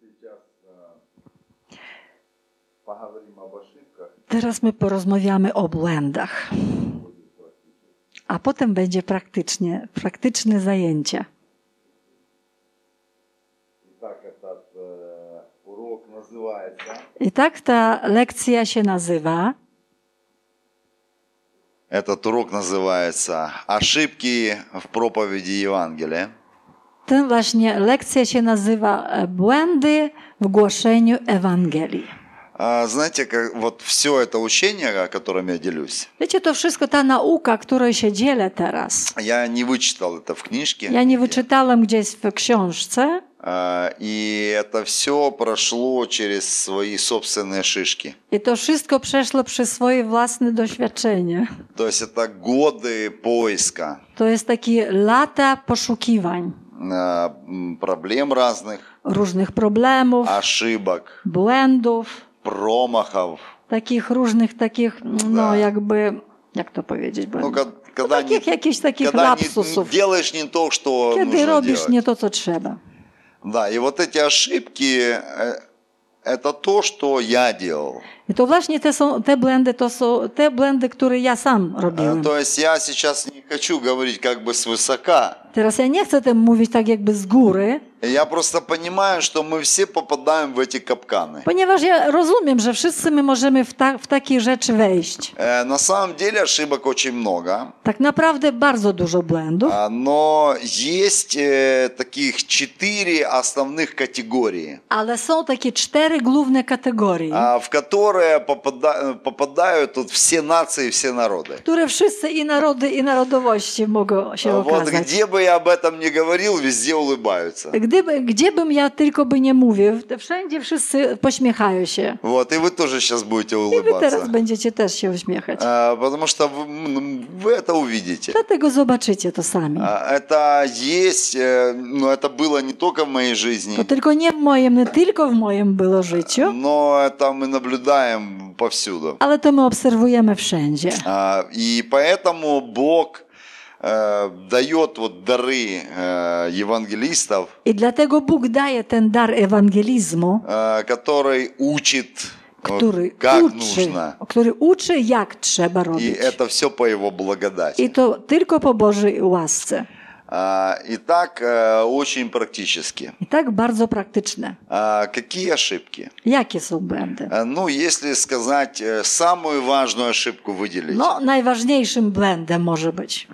Teraz my porozmawiamy o błędach. A potem będzie praktyczne zajęcia. I tak ta lekcja się nazywa. Этот урок называется «Ошибки в проповеди Евангелия». Ten właśnie lekcja się nazywa «Błędy w głoszeniu Ewangelii». Знаете, как вот все это учение, которым я делюсь. Wiecie, to wszystko ta nauka, której się dzielę teraz. Я не вычитал это в книжке. Ja nie wyczytałem gdzieś w książce. И это все прошло через свои собственные шишки. I to wszystko przeszło przez swoje własne doświadczenie. То есть это годы поиска. To jest takie lata poszukiwań. Проблем разных. Różnych problemów. Ошибок. Błędów. Промахов. Takich różnych, no jakby, jak to powiedzieć? Jakichś takich lapsusów. Делаешь не то, что Kiedy нужно robisz делать. nie to, co trzeba. Да, и вот эти ошибки это то, что я делал. I to właśnie te błędy, to są te błędy, które ja sam robiłem. То есть я сейчас не хочу говорить как бы свысока. Teraz ja nie chcę tym mówić tak jakby z góry. Я просто понимаю, что мы все попадаем в эти капканы. Ponieważ ja rozumiem, że wszyscy my możemy w takie rzeczy wejść. На самом деле ошибок очень много. Tak naprawdę bardzo dużo błędów. Но есть таких 4 основных категории. Ale są takie 4 główne kategorie. В которые попадают тут все нации, все народы. Które wszyscy i narody, i narodowości mogą się okazać. Вот где бы я об этом не говорил, везде улыбаются. Gdzie bym ja tylko by nie mówił, wszędzie wszyscy pośmiechają się. Вот, и вы тоже сейчас будете I wy улыбаться. teraz będziecie też się uśmiechać. Потому что вы это увидите. Dlatego zobaczycie to sami. Это есть, но это было не только в моей жизни. To tylko nie tylko w moim było życiu. Но это мы наблюдаем повсюду. Ale to my obserwujemy wszędzie. И поэтому Бог дает вот дары евангелистов, I dlatego Bóg daje ten dar ewangelizmu, который учит, który uczy, jak trzeba robić. И это все по Его благодати. I to tylko po Bożej łasce. И так очень практически. I tak bardzo praktyczne. Какие ошибки? Jakie są błędy? Ну, если сказать, самую важную ошибку выделить. No, najważniejszym błędem może być.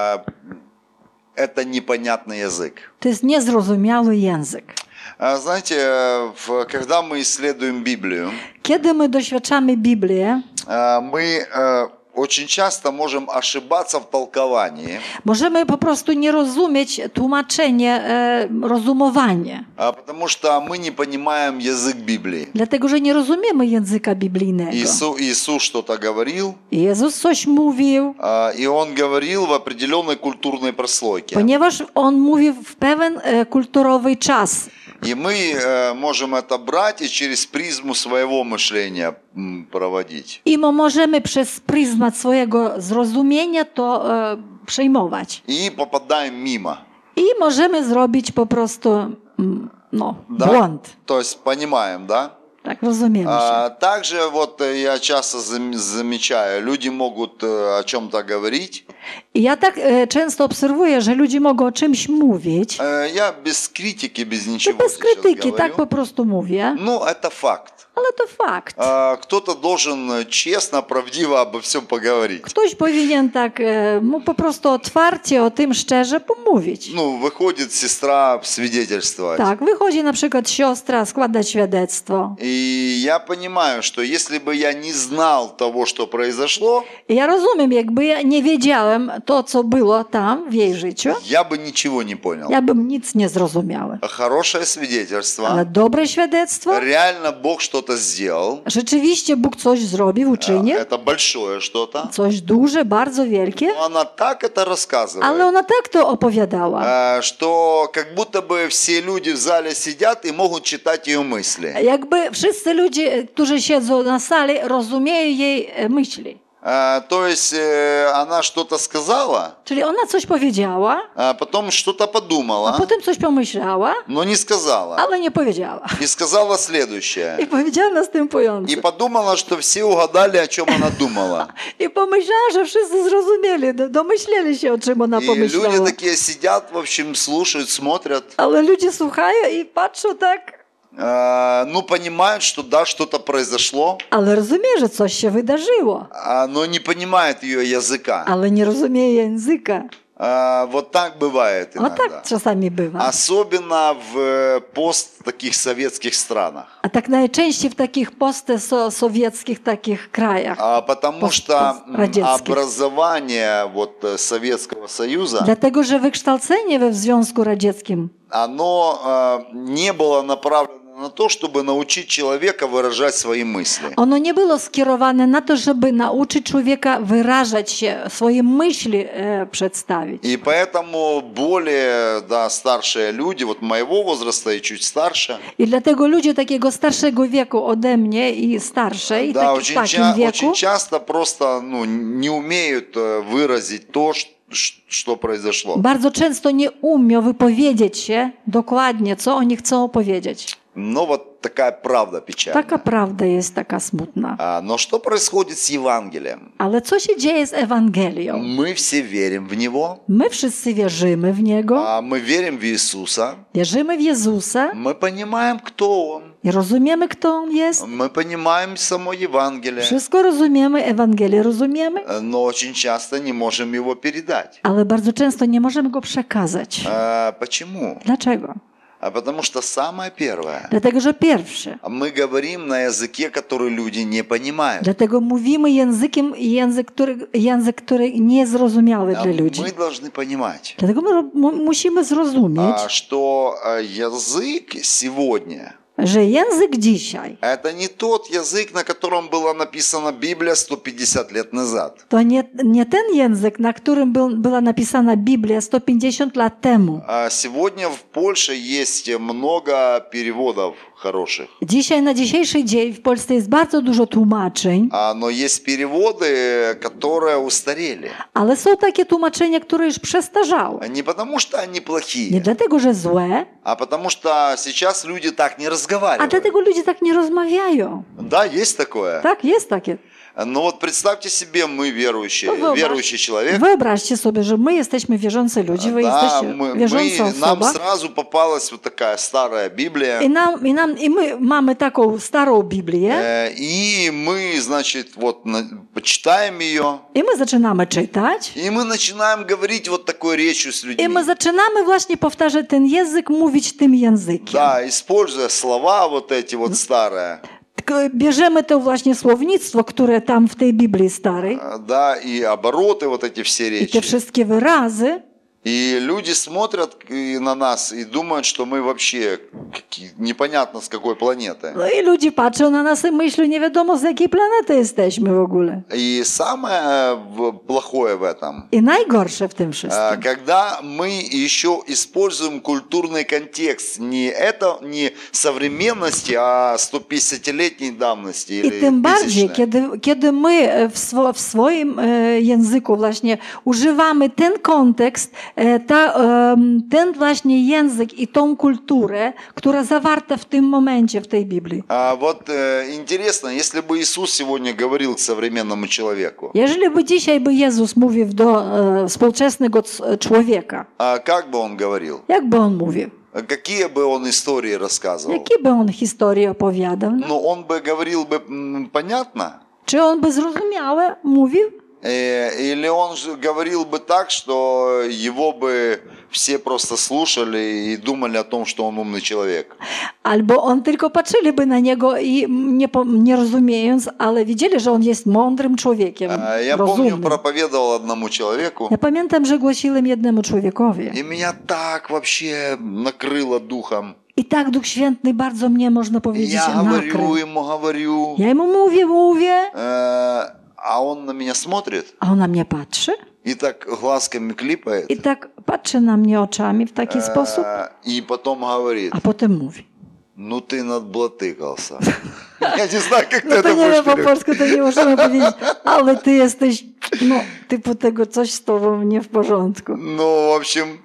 Это непонятный язык. To jest niezrozumiały język. Знаете, когда мы исследуем Библию, kiedy my doświadczamy Biblię, мы очень часто можем ошибаться в толковании. Możemy po prostu nie rozumieć tłumaczenie, rozumowanie. Потому что мы не понимаем язык Библии. Dlatego, że nie rozumiemy języka biblijnego. Иисус что-то говорил. Jezus coś mówił. И Он говорил в определенной культурной прослойке. Ponieważ On mówił w pewien kulturowy czas. И мы можем это брать и через призму своего мышления проводить. I możemy przez pryzmat swojego zrozumienia to przejmować. И попадаем мимо. I możemy zrobić po prostu błąd. То есть понимаем, да? Tak, rozumiemy się. Также вот я часто замечаю, люди могут о чем-то говорить. I ja tak często obserwuję, że ludzie mogą o czymś mówić. Я без критики, без ничего Bez krytyki, tak po prostu mówię. Ну, это факт. Ale to fakt. Кто-то должен честно, правдиво обо всем поговорить. Ktoś powinien tak po prostu otwarcie o tym szczerze pomówić. Ну, выходит сестра свидетельствовать. Tak, wychodzi na przykład siostra składać świadectwo. И я понимаю, что если бы я не знал того, что произошло, I ja rozumiem, jakby ja nie wiedziałem to, co było tam w jej życiu, я бы ничего не понял. ja bym nic nie zrozumiała. Хорошее свидетельство. Ale dobre świadectwo, Реально Бог что-то сделал. rzeczywiście Bóg coś zrobił, uczynił, Это большое что-то. coś duże, bardzo wielkie, Но она так это рассказывает, ale ona tak to opowiadała, что как будто бы все люди в зале сидят и могут читать ее мысли. jakby wszyscy ludzie, którzy siedzą na sali, rozumieją jej myśli. То есть она что-то сказала, Czyli ona coś powiedziała, а потом что-то a подумала, potem coś pomyślała, но не сказала. ale nie powiedziała. И сказала следующее. I powiedziała następujące. И подумала, что все угадали, о чем она думала. I pomyślała, że wszyscy zrozumieli, domyśleli się, o czym ona И люди pomyślała. такие сидят, в общем, слушают, смотрят. Ale ludzie słuchają i patrzą tak, Ну, понимают, что да, что-то произошло, ale rozumie, że coś się wydarzyło, но не понимают ее языка. ale nie rozumie języka. Вот так бывает No иногда. tak czasami bywa. Особенно в таких советских странах. A tak najczęściej w takich postsowieckich takich krajach. Потому что Пострадянских. образование Советского Союза, Dlatego, że wykształcenie we Związku Radzieckim оно не было направлено на то, чтобы научить человека выражать свои мысли. ono nie było skierowane na to, żeby nauczyć człowieka wyrażać się, swoje myśli przedstawić. И поэтому более старшие люди, моего возраста и чуть старше, I dlatego ludzie takiego starszego wieku ode mnie i starszej, да, w takim wieku, очень часто просто не умеют выразить то, что произошло. bardzo często nie umią wypowiedzieć się dokładnie, co oni chcą opowiedzieć. Но вот такая правда печальная. Taka prawda jest taka smutna. Но что происходит с Евангелием? Ale co się dzieje z Ewangelią? Мы все верим в Него, My wszyscy wierzymy w Niego, мы верим в Иисуса, wierzymy w Jezusa мы понимаем, кто Он, i rozumiemy, kto On jest. мы понимаем само Евангелие, Wszystko rozumiemy, Ewangelię rozumiemy, но очень часто не можем его передать. ale bardzo często nie możemy go przekazać. Почему? Dlaczego? Потому что самое первое, Dlatego, że pierwsze. мы говорим на языке, который люди не понимают. Dlatego mówimy językiem, język, który niezrozumiały dla ludzi. Мы должны понимать, Dlatego my musimy zrozumieć, что языk сегодня że język dzisiaj это не тот язык, на котором была написана Библия 150 лет назад. to nie ten język, na którym była napisana Biblia 150 lat temu. Сегодня в Польше есть много переводов хороших. Dzisiaj, na dzisiejszy dzień w Polsce jest bardzo dużo tłumaczeń, Но есть переводы, которые устарели. ale są takie tłumaczenia, które już przestarzały. Не потому что они Nie плохие, dlatego, że złe, а потому что сейчас люди так не a разговаривают. dlatego ludzie tak nie rozmawiają. Да, есть такое. Tak, jest takie. Но вот представьте себе, мы верующие, Wyobraź- верующий человек. Wyobraźcie sobie, że my jesteśmy wierzący ludzie, wy Да, jesteście wierząca нам osoba сразу попалась вот такая старая Библия. i my mamy taką starą Biblię И мы, значит, почитаем ее. i my zaczynamy czytać И мы начинаем говорить вот такой речью с i людьми. my zaczynamy właśnie powtarzać ten język, mówić tym językiem. Да, используя слова вот эти старые. Bierzemy to właśnie słownictwo, które tam w tej Biblii starej Да, и обороты вот эти все i te речи. wszystkie wyrazy. И люди смотрят на нас и думают, что мы вообще непонятно с какой планеты. No i ludzie patrzą na nas i myślą, nie wiadomo z jakiej planety jesteśmy w ogóle. И самое плохое в этом, I najgorsze w tym wszystkim, когда мы еще используем культурный контекст не современности, а 150-летней давности i или tym bardziej, тысячной. kiedy my w swoim języku właśnie używamy ten kontekst, ten właśnie język i tą kulturę, która zawarta w tym momencie w tej Biblii. Вот интересно, если бы Иисус сегодня говорил к современному человеку, Jeżeli by dzisiaj Jezus mówił do współczesnego człowieka, как бы он говорил? jak by on mówił? Какие бы он истории рассказывал? Jakie by on historie opowiadał? Ну, он бы говорил бы понятно? Czy on by zrozumiałe mówił? Или он говорил бы так, что его бы все просто слушали и думали о том, что он умный человек? Albo on tylko patrzyliby na niego i nie rozumiejąc, ale widzieli, że on jest mądrym człowiekiem, Я помню, rozumnym. проповедовал одному человеку, Ja pamiętam, że głosiłem jednemu człowiekowi. и меня так вообще накрыло духом. I tak Duch Święty bardzo mnie, można powiedzieć, Я говорю nakrył. ему, говорю, Ja mu mówię, а он на меня смотрит a on na mnie patrzy и так глазками клипает, i tak patrzy na mnie oczami w taki sposób, и потом говорит, a potem mówi. ну ты надблатыкался. Я не знаю, как ты No это to nie wiem, будешь po переводить. polsku to nie możemy powiedzieć, ale ty jesteś, no, typu tego coś z tobą nie w porządku. Ну, в общем,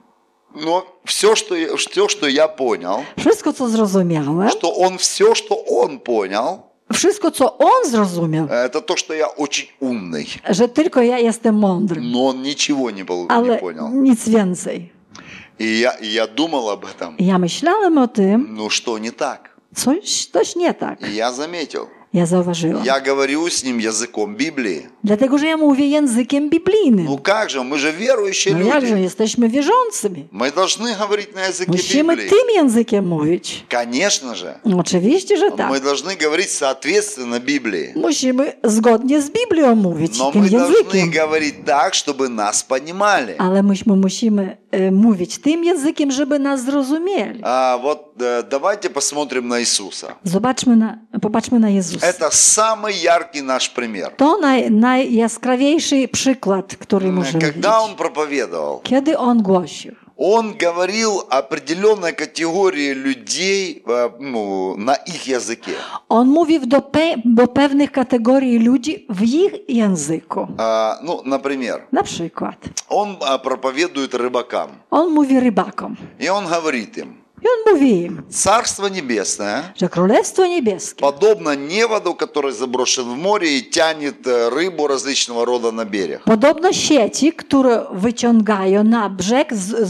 все, что я понял, Wszystko, co zrozumiałem, все, что он понял, wszystko, co on zrozumiał, это то, что я очень умный. że tylko ja jestem mądry, Но он ничего не ale понял. nic więcej. И я думал об этом. I ja myślałem o tym, Ну, что не так? coś nie tak. И я заметил. Ja zauważyłam. Я говорю с ним языком Библии. Dlatego, że ja mówię językiem biblijnym. Ну как же, мы же верующие No jakże, люди. jesteśmy wierzącymi. Мы должны говорить на языке Musimy Библии. tym językiem mówić. Конечно же. Oczywiście, że Мы tak. должны говорить соответственно Библии. Musimy zgodnie z Biblią mówić Но tym мы должны językiem. говорить так, чтобы нас понимали. Ale myśmy musimy mówić tym językiem, żeby nas zrozumieli. Давайте посмотрим на Иисуса. Popatrzmy na Jezusa. Это самый яркий наш пример. To najjaskrawiejszy przykład, który możemy widzieć. Когда он проповедовал, Kiedy on głosił. он говорил определенной категории людей на их языке. On mówił do pewnych kategorii ludzi w ich języku. Например, Na przykład, он проповедует рыбакам. on mówi rybakom. И он говорит им, I on mówi im, Царство Небесное że Królestwo Niebieskie подобно неводу, который заброшен в море и тянет рыбу различного рода на берег. podobno sieci, które wyciągają na brzeg z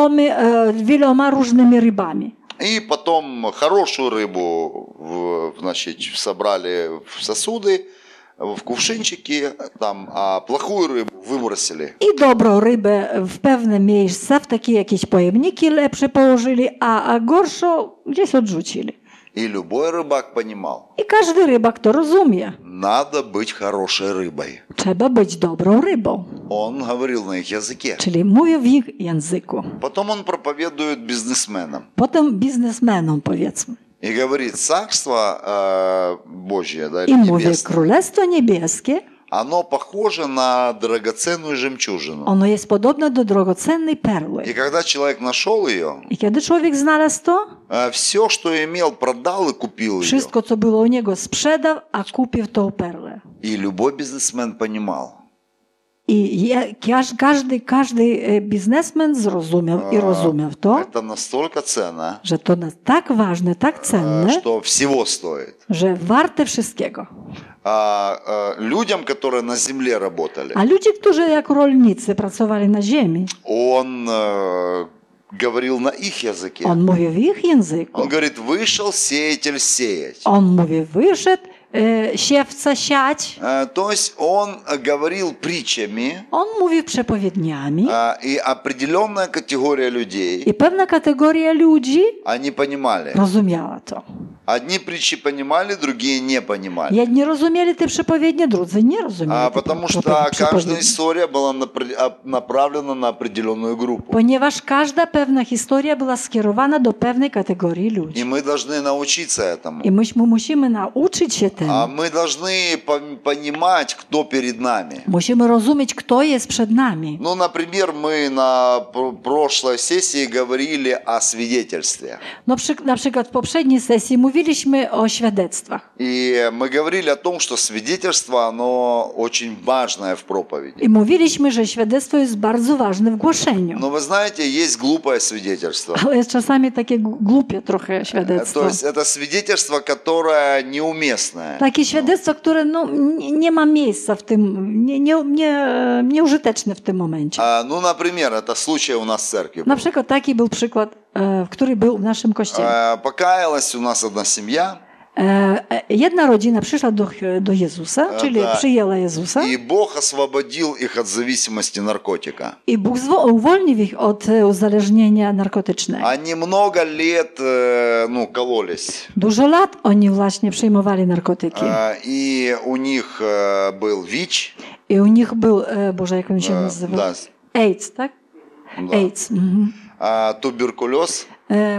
wieloma różnymi rybami. И потом хорошую рыбу, собрали в сосуды, в кувшинчики, а плохую рыбу выбросили. I dobrą rybę w pewne miejsce, w takie jakieś pojemniki lepsze położyli, a gorszą gdzieś odrzucili. И любой rybak понимал, I każdy rybak to rozumie. надо быть хорошей рыбой. Trzeba być dobrą rybą. Он говорил на их языке. Czyli mówił w ich języku. Потом он проповедует бизнесменам. Potem biznesmenom powiedzmy. И говорит, Царство Божье, да, I mówi, Небесное, Królestwo Niebieskie, оно похоже на драгоценную жемчужину. ono jest podobne do drogocennej perły. И когда человек нашел ее, I kiedy człowiek znalazł to, все, что имел, продал и купил ее. wszystko, co było u niego, sprzedał, a kupił tą perłę. И любой бизнесмен понимал, I każdy biznesmen zrozumiał i rozumiał to, это настолько ценно, że to tak ważne, tak cenne, что всего стоит. że warte wszystkiego. Людям, которые на земле работали, A ludzie, którzy jako rolnicy pracowali na ziemi, он говорил на их языке. on mówił w ich języku. Он говорит, вышел сеятель сеять. On mówi, wyszedł siewca siać. То есть он говорил притчами, On mówił przepowiedniami. и определенная категория людей, I pewna kategoria ludzi они понимали. rozumiała to. Одни притчи понимали, другие не понимали. Jedni rozumieli te przepowiednie, drudzy nie rozumieli te Потому что каждая przepowiednie. история была направлена на определенную группу. Ponieważ każda pewna historia była skierowana do pewnej kategorii ludzi. И мы должны научиться этому. I myśmy musimy nauczyć się temu. Мы должны понимать, кто перед нами. Musimy rozumieć, kto jest przed nami. Ну, например, мы на прошлой сессии говорили о свидетельстве. No, na przykład w poprzedniej sesji mówiliśmy o świadectwach. И мы говорили о том, что свидетельство, оно очень важное в проповеди. I mówiliśmy, że świadectwo jest bardzo ważne w głoszeniu. Но вы знаете, есть глупое свидетельство. Ale jest czasami takie głupie trochę świadectwo. То есть это свидетельство, которое неуместное. Takie świadectwo, które no, nie ma miejsca w tym, nieużyteczne w tym momencie. Ну, например, это случай у нас в церкви. Na przykład taki był przykład, który był w naszym kościele. Покаялась у нас одна семья. Jedna rodzina przyszła do Jezusa, czyli przyjęła Jezusa. И Бог освободил их от зависимости наркотика. I Bóg uwolnił ich od uzależnienia narkotycznego. Они много лет кололись. Dużo lat oni właśnie przyjmowali narkotyki. И у них был ВИЧ. I u nich był, Boże, jak on się nazywał? AIDS, tak? Да. AIDS. Туберкулез.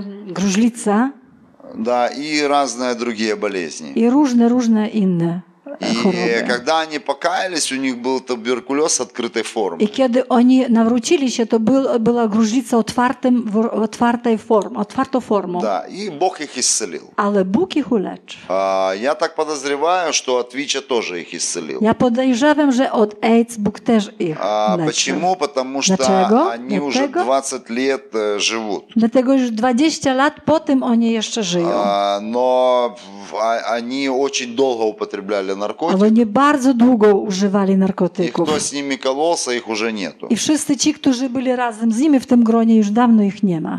Gruźlica. Да, и разные другие болезни. I różne inne choroby. когда они покаялись, у них был туберкулез открытой формы. I kiedy oni nawrócili się, to była gruźlica otwartą formą. Да, и Бог их исцелил. Ale Bóg ich uleczy. Я так подозреваю, что от ВИЧа тоже их исцелил. Ja podejrzewam, że od AIDS Bóg też ich leczył. Почему? Потому что Dlaczego? они уже 20 лет живут. Dlatego już 20 lat po tym oni jeszcze żyją. Но они очень долго употребляли Ale наркотики. oni bardzo długo używali И narkotyków. кто с ними кололся, их уже нету. I wszyscy ci, którzy byli razem z nimi w tym gronie, już dawno ich nie ma.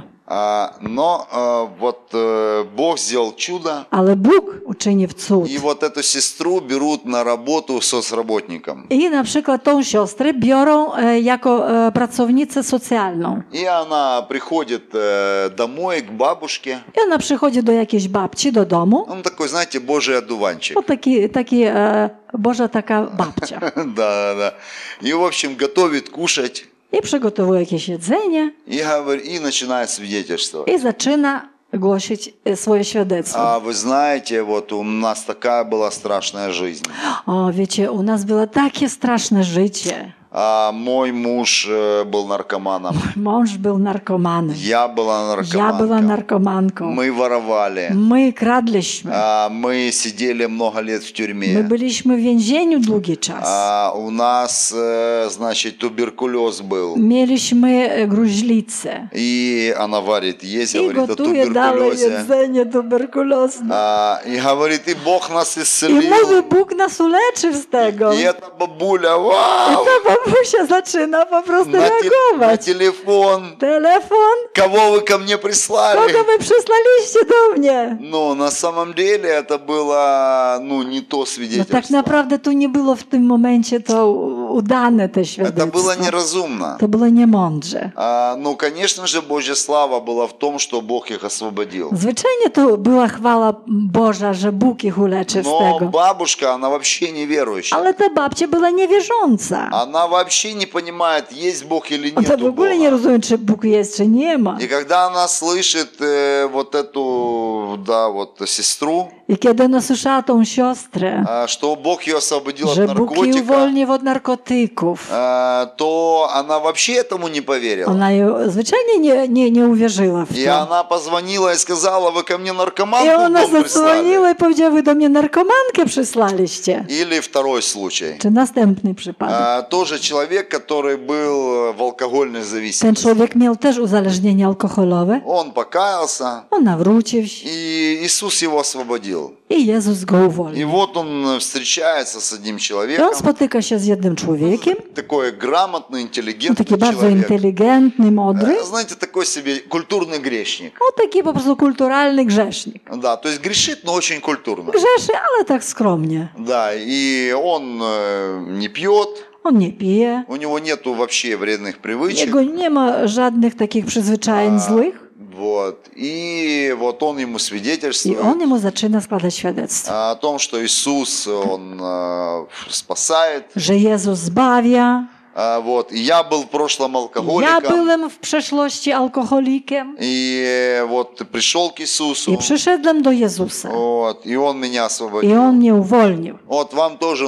Но вот Бог сделал чудо. Ale Bóg uczynił cud. И вот эту сестру берут на работу соцработником. I na przykład tą siostrę biorą jako pracownicę socjalną. И она приходит домой к бабушке. I ona przychodzi do jakiejś babci, do domu. Он такой, знаете, Божий одуванчик. O taki Boża taka babcia. Да. И, в общем, готовит кушать. I przygotowuje jakieś jedzenie И начинает свидетельствовать. i zaczyna głosić swoje świadectwo. Вы знаете, вот у нас такая была страшная жизнь. O, wiecie, u nas było takie straszne życie. Мой муж был наркоманом. Mąż był narkomanem. Я была Ja była наркоманкой. narkomanką. Мы воровали. My kradliśmy. Мы сидели много лет в My тюрьме. byliśmy w więzieniu długi czas. У нас, значит, туберкулез был. Mieliśmy gruźlicę. И она варит, есть, I говорит о gotuje dalej туберкулезе. jedzenie tuberkulozne. И говорит, и Бог нас I исцелил. mówi, Bóg nas uleczy z tego. И I эта бабуля, вау! ta babusia zaczyna po prostu На reagować. телефон. Telefon? Кого вы ко мне прислали? Kogo wy przysłaliście do mnie? Но на самом деле это было, не то No tak свидетельство. naprawdę tu nie było w tym momencie to udane te Это świadectwo. было неразумно. To było niemądrze. Конечно же, Божья слава была в том, что Бог их освободил. Zwyczajnie to była chwała Boża, że Bóg ich uleczy z Но tego. бабушка, она вообще неверующая. Ale ta babcia była niewierząca. Она вообще не понимает, есть Бог или Ona нет w ogóle nie Бога. rozumie, czy Bóg jest, czy nie ma. И когда она слышит вот эту, сестру, I kiedy ona słyszała tą siostrę, что Бог ее освободил że от Bóg jej наркотика, uwolnił od narkotyków, то она вообще этому не поверила. ona zwyczajnie nie uwierzyła w И to. она позвонила и сказала, вы ко мне I наркоманку в ona дом прислали. zadzwoniła i powiedziała, wy do mnie narkomankę przysłaliście. Или второй случай. Czy następny przypadek. Тоже человек, который был в алкогольной Ten зависимости. człowiek miał też uzależnienie alkoholowe. Он покаялся, On nawrócił się и Иисус его освободил. i Jezus go И uwolnił. вот он встречается с одним I человеком, on spotyka się z jednym człowiekiem, такой грамотный, on интеллигентный taki bardzo человек. inteligentny, mądry, Знаете, такой себе культурный грешник. on taki po prostu kulturalny grzesznik. Да, то есть грешит, но очень культурно. Grzeszy, ale tak skromnie. Да, и он не пьет, On nie pije, у него нету вообще вредных привычек. jego nie ma żadnych takich przyzwyczajeń złych Вот. И вот он ему i свидетельствует on mu zaczyna składać świadectwo, о том, что Иисус, Он спасает. że Jezus zbawia. Вот. И я был в прошлом Ja алкоголиком. byłem w przeszłości alkoholikiem И вот пришел к Иисусу. i przyszedłem do Jezusa Вот. И Он меня i освободил. On mnie uwolnił. Вот вам тоже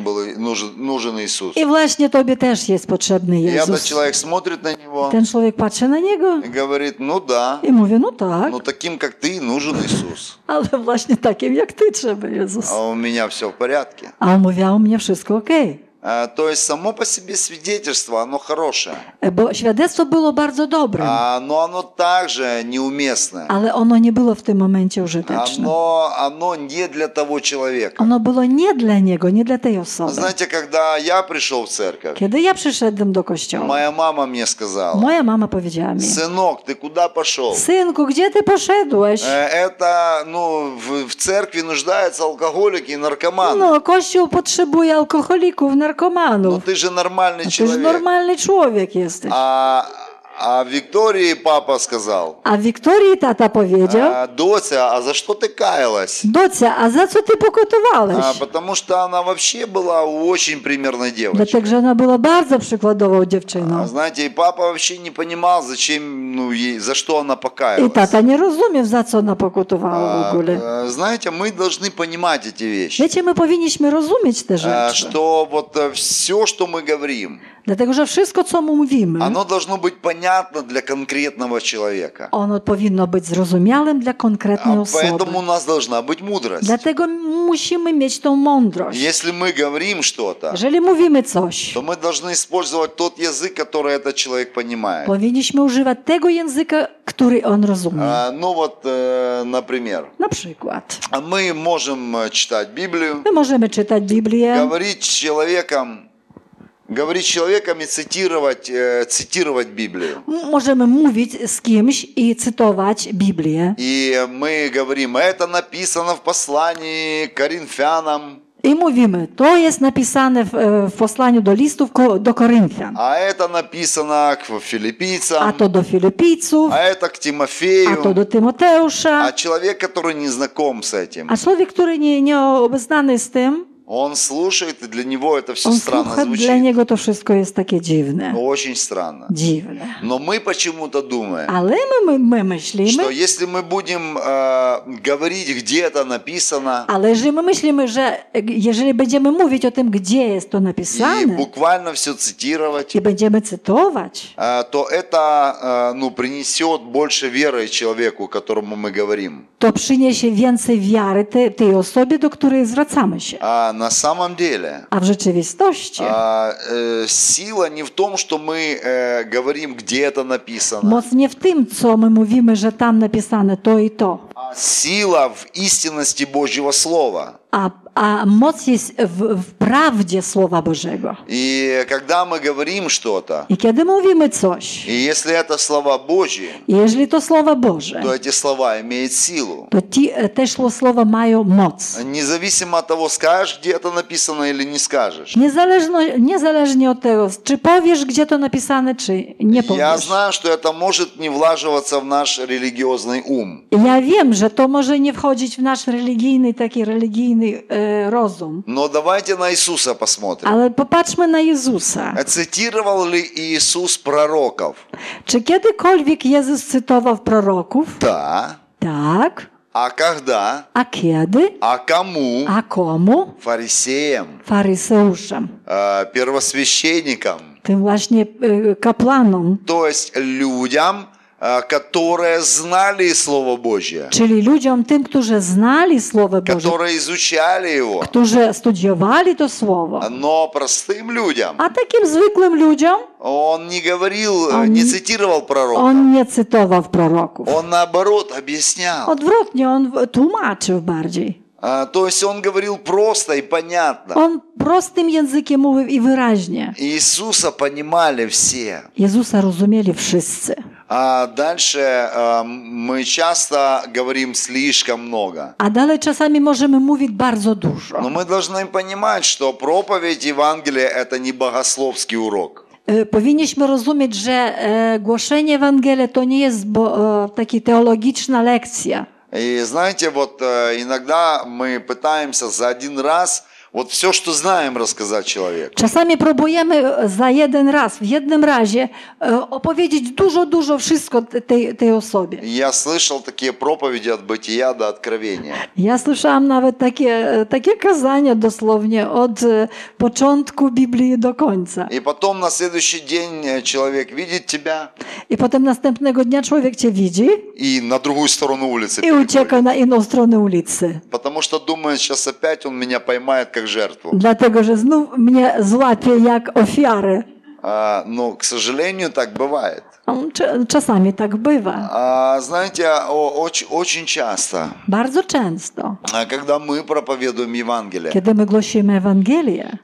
нужен Иисус. I właśnie Tobie też jest potrzebny И этот Jezus. человек смотрит на него Ten człowiek patrzy na Niego и говорит, да, i mówi, no tak, но таким, как ты, нужен Иисус. ale właśnie takim jak Ty trzeba Jezus. А у меня все в порядке. A on mówi, a u mnie wszystko okej. То есть само по себе свидетельство, оно хорошее, Bo świadectwo było bardzo dobre, но оно также неуместное. ale ono nie było w tym momencie użyteczne. Оно не для того человека. Ono było nie dla niego, nie dla tej osoby. Знаете, когда я пришел в церковь, Kiedy ja przyszedłem do kościoła, моя мама мне сказала, moja mama powiedziała mi, сынок, ты куда пошел? synku, gdzie ty poszedłeś? Это, в церкви нуждаются алкоголики и наркоманы. No, kościół potrzebuje alkoholików, Но narkomanów. ты же нормальный Ty już человек. normalny człowiek jesteś. А Виктории папа сказал: A Wiktorii tata powiedział: Дося, а за что ты каялась? Docia, a za co ty pokutowałeś? Потому что она вообще была очень примерной девочкой. Dlatego, że ona była bardzo przykładową dziewczyną. Знаете, и папа вообще не понимал, зачем, ей, за что она I покаялась. tata nie rozumiał, za co ona pokutowała w ogóle. Знаете, мы должны понимать эти вещи. Wiecie, my powinniśmy rozumieć te rzeczy. Что вот все, что мы говорим, Dlatego, że wszystko, co mówimy, оно должно быть понятно для конкретного человека. ono powinno być zrozumiałym dla konkretnej osoby. Поэтому у нас должна быть мудрость. Dlatego musimy mieć tą mądrość. Если мы говорим что-то, Jeżeli mówimy coś, то мы должны использовать тот язык, который этот человек понимает. powinniśmy używać tego języka, który on rozumie. Ну вот, например, Na przykład, мы можем читать Библию, my możemy czytać Biblię, говорить с человеком и цитировать Библию. możemy mówić z kimś i cytować Biblię. И мы говорим, это написано в послании к Коринфянам, I mówimy, to jest napisane w posłaniu do listów do Koryntian, а это написано к a филиппийцам, to do Filipijców, а это к a to Тимофею. do Tymoteusza. А человек, который не знаком с этим, A człowiek, który nie obeznany z tym, он слушает, и для него это все on странно słucha, dla звучит. niego to wszystko jest takie dziwne. Очень странно. Dziwne. Но мы почему-то думаем, Ale my что myślimy, если мы будем говорить, где это написано, ale że my myślimy, że jeżeli będziemy mówić o tym, gdzie jest to и napisane буквально все цитировать, i będziemy cytować, то это принесет больше веры человеку, которому мы говорим. to przyniesie więcej wiary tej osobie, do której zwracamy się. А на самом деле A w rzeczywistości сила не в том, что мы говорим, где это написано. moc nie w tym, co my mówimy, że tam napisane to i to, Сила в истинности Божьего Слова. a moc jest w prawdzie Słowa Bożego. И когда мы говорим что-то, I kiedy mówimy coś, и если это слова Божьи, i jeżeli to Słowa Boże, то эти слова имеют силу. to też słowa mają moc. Независимо от того, скажешь, где это написано или не скажешь. Niezależnie od tego, czy powiesz, gdzie to napisane, czy nie Я powiesz. знаю, что это может не влаживаться в наш религиозный ум. Ja wiem, że to może nie wchodzić w nasz taki religijny rozum. Но давайте на Иисуса посмотрим. Ale popatrzmy na Jezusa. Цитировал ли Иисус пророков? Czy kiedykolwiek Jezus cytował proroków? Да. Tak. А когда? A kiedy? А кому? A komu? Фарисеям, Faryseuszem. первосвященникам. Tym właśnie kapłanom. То есть людям, которые знали Слово Божье, Czyli ludziom tym, którzy znali Słowo Boże, которые изучали его. którzy studiowali to Słowo. Но простым людям A takim zwykłym ludziom он не говорил, не цитировал пророков. on nie cytował proroków. Он наоборот объяснял. Odwrotnie, on tłumaczył bardziej. То есть он говорил просто и понятно. On prostym językiem mówił i wyraźnie. Иисуса понимали все. Jezusa rozumieli wszyscy. А дальше мы часто говорим слишком много. A dalej czasami możemy mówić bardzo dużo. Но мы должны понимать, что проповедь Евангелия – это не богословский урок. Powinniśmy rozumieć, że głoszenie Ewangelii to nie jest taka teologiczna lekcja. И знаете, вот иногда мы пытаемся за один раз вот все, что знаем, рассказать человеку. Czasami próbujemy za jeden raz, w jednym razie opowiedzieć dużo wszystko tej osobie. Я слышал такие проповеди от бытия до откровения. Ja słyszałam nawet takie kazania dosłownie od początku Biblii do końca. И потом на следующий день человек видит тебя I potem następnego dnia człowiek cię widzi и на другую сторону улицы i ucieka na inną stronę ulicy. Потому что думает, сейчас опять он меня поймает как жертву. Dlatego, że znów mnie złapie jak ofiarę. Но, к сожалению, так бывает. Czasami tak bywa. Знаете, очень часто, Bardzo często, когда мы проповедуем Евангелие, kiedy my głosimy Ewangelię,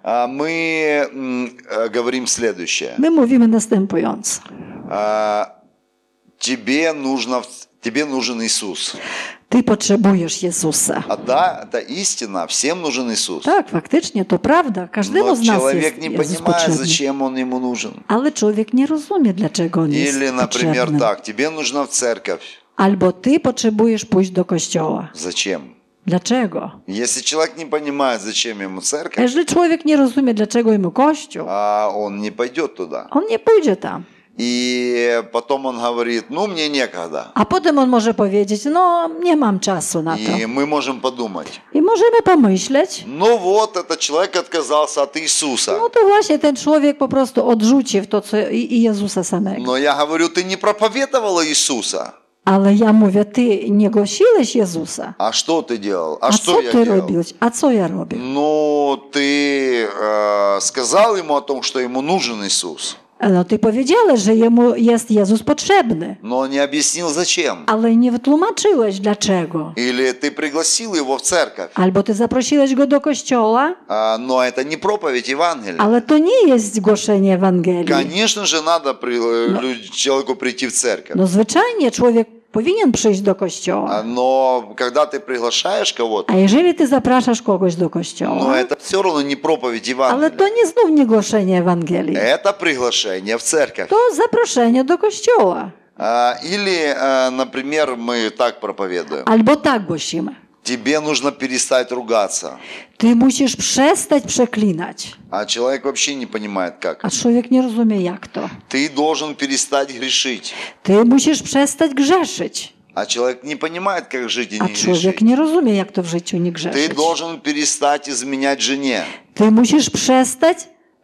мы говорим следующее. my mówimy następująco. Тебе нужен Иисус. Ty potrzebujesz Jezusa. А да, это истина, всем нужен Иисус. Tak, faktycznie, to prawda. Każdemu Но z nas человек jest не Jezus понимает, potrzebny. зачем он ему нужен. Ale człowiek nie rozumie, dlaczego on jest Или, например, potrzebny. так, тебе нужно в церковь. Albo ty potrzebujesz pójść do kościoła. Зачем? Dlaczego? Если человек не понимает, зачем ему A церковь, jeżeli człowiek nie rozumie, dlaczego jemu kościół, а он не пойдет туда. on nie pójdzie tam. И потом он говорит, ну, мне некогда. A potem on może powiedzieć, no nie mam czasu na to. И мы можем подумать, I możemy pomyśleć, ну вот, этот человек отказался от Иисуса. no to właśnie ten człowiek po prostu odrzucił to, co i Jezusa samego. Но я говорю, ты не проповедовала Иисуса. Ale ja mówię, ty nie głosiłeś Jezusa. А что ты делал? А A что co я ty делал? robiłeś? A co ja robię? Ну, ты сказал ему о том, что ему нужен Иисус, No ty powiedziałeś, że jemu jest Jezus potrzebny, но не объяснил, зачем. ale nie wytłumaczyłeś dlaczego. Или ты пригласил его в церковь, Albo ty zaprosiłeś go do kościoła, но это не проповедь Евангелия. ale to nie jest głoszenie Ewangelii. Конечно же, надо человеку прийти в церковь. No zwyczajnie człowiek powinien przyjść do kościoła. Но когда ты приглашаешь кого-то, A jeżeli ty zapraszasz kogoś do но kościoła, это все равно не проповедь ale Евангелия. to nie znów nie głoszenie Ewangelii. Это приглашение в церковь. To zaproszenie do kościoła. Или, например, мы так проповедуем. Albo tak głosimy. Тебе нужно перестать ругаться. Ty musisz przestać przeklinać. А человек вообще не понимает, как. A człowiek nie rozumie jak to. Ты должен перестать грешить. Ty musisz przestać grzeszyć. А человек не понимает, как жить и A не człowiek грешить. nie rozumie jak to w życiu nie Ты grzeszyć. должен перестать изменять жене. Ty musisz przestać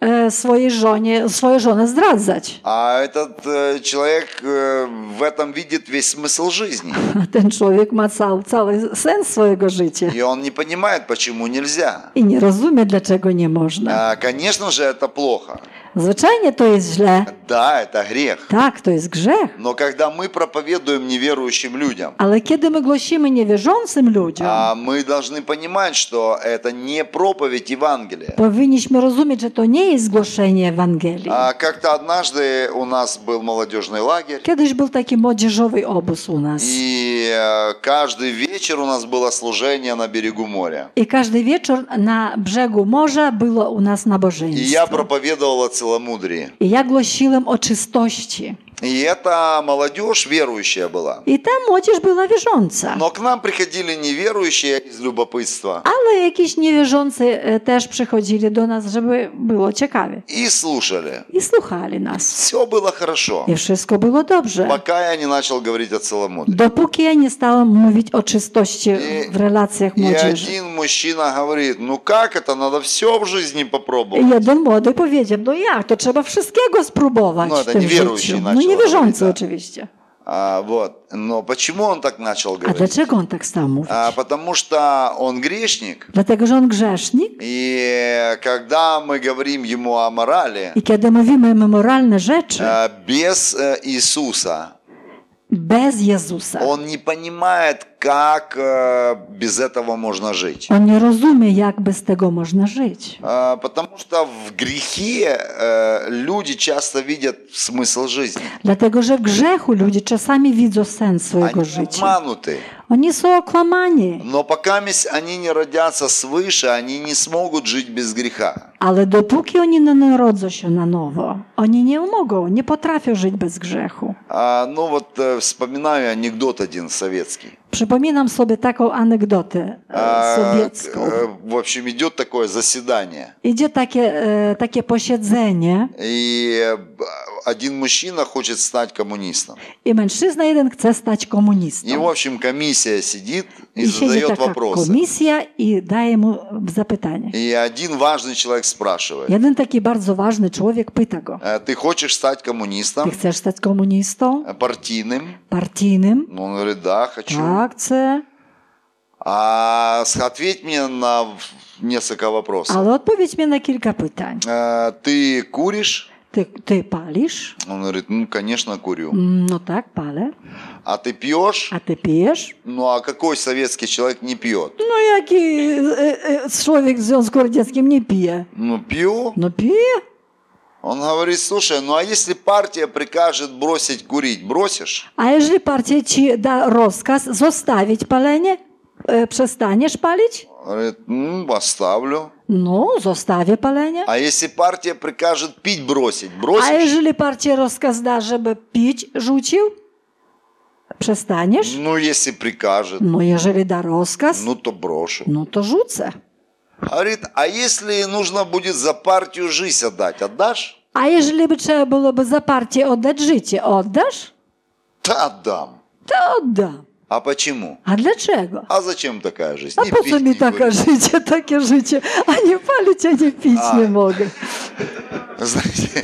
swoją żonę zdradzać. А этот человек в этом видит весь смысл жизни. A ten człowiek ma cały sens swojego życia. И он не понимает, почему нельзя. I nie rozumie, dlaczego nie można. Конечно же, это плохо. Zwyczajnie to jest źle. Да, это грех. Tak, to jest grzech. Но когда мы проповедуем неверующим людям, Ale kiedy my głosimy niewierzącym ludziom, мы должны понимать, что это не проповедь Евангелия. powinniśmy rozumieć, że to nie jest głoszenie Ewangelii. Как-то однажды у нас был молодежный лагерь, Kiedyś był taki młodzieżowy obóz u nas. и каждый вечер у нас было служение на берегу моря. I każdy wieczór na brzegu morza było u nas И я nabożeństwo. проповедовал о целомудрии. I ja głosiłem o czystości. И эта молодежь верующая была. I ta młodzież była wierząca. Но к нам приходили неверующие из любопытства Ale jakiś niewierzący też przychodzili do nas, żeby było ciekawie. и слушали. I słuchali nas. Все было хорошо, I wszystko było dobrze. пока я не начал говорить о целомудрии. Dopóki ja nie stałam mówić o czystości w relacjach И młodzieży. один мужчина говорит, ну как это, надо все в жизни I попробовать. jeden młody powiedział, no jak, to trzeba wszystkiego spróbować No, w to tym niewierujący życiu. No zaczął niewierzący mówić, tak. oczywiście. Вот. Но почему он так начал A говорить? dlaczego on tak stał mówić? Потому что он грешник. Dlatego, że on grzesznik И когда мы говорим ему о морали, i kiedy mówimy moralne rzeczy без Иисуса, bez Jezusa, он не понимает, как без этого можно жить. on nie rozumie, jak bez tego można żyć. Потому что в грехе люди часто видят смысл жизни. Dlatego, że w grzechu ludzie czasami widzą sens swojego Они życia. обмануты. Oni są okłamani. Но пока они не родятся свыше, они не смогут жить без греха. Ale dopóki oni nie narodzą się na nowo, oni nie mogą, nie potrafią żyć bez grzechu. Ну вот вспоминаю анекдот один советский. Przypominam sobie taką anegdotę sowiecką. В общем, идет такое заседание. Idzie takie posiedzenie И один мужчина хочет стать коммунистом. i mężczyzna jeden chce stać И, в komunistą. общем, комиссия сидит и I siedzi задает taka вопросы. komisja i daje mu zapytanie. И один важный человек спрашивает, Jeden taki bardzo ważny człowiek pyta go, ты хочешь стать ty коммунистом, chcesz stać komunistą, партийным? partyjnym? Ну, он говорит, да, хочу. Tak, chcę. Ответь мне на несколько вопросов. Ale odpowiedź mi na kilka pytań. Ты куришь? Ty palisz? Он говорит, ну, конечно, курю. No tak, palę. А ты пьешь? A ty pijesz? Ну, а какой советский человек не пьет? No jaki człowiek w Związku Radzieckim nie pije? Ну, пью. No pije. Он говорит, слушай, ну а если партия прикажет бросить курить, бросишь? A jeżeli partia ci da rozkaz zostawić palenie, przestaniesz palić? Говорит, оставлю. No, zostawię palenie. А если партия прикажет пить бросить, A бросишь? jeżeli partia rozkaz da, żeby pić rzucił? Przestaniesz? Ну, если прикажет, No, jeżeli da rozkaz, ну то брошу. no to rzucę. Говорит, а если нужно будет за партию жизнь отдать, отдашь? A jeżeli by trzeba byłoby za partię oddać życie, oddasz? Да, отдам. To oddam. А почему? A dlaczego? А зачем такая жизнь? A Не po пить, co mi не курить. takie życie? Ani palić, ani pić nie mogę. Знаете,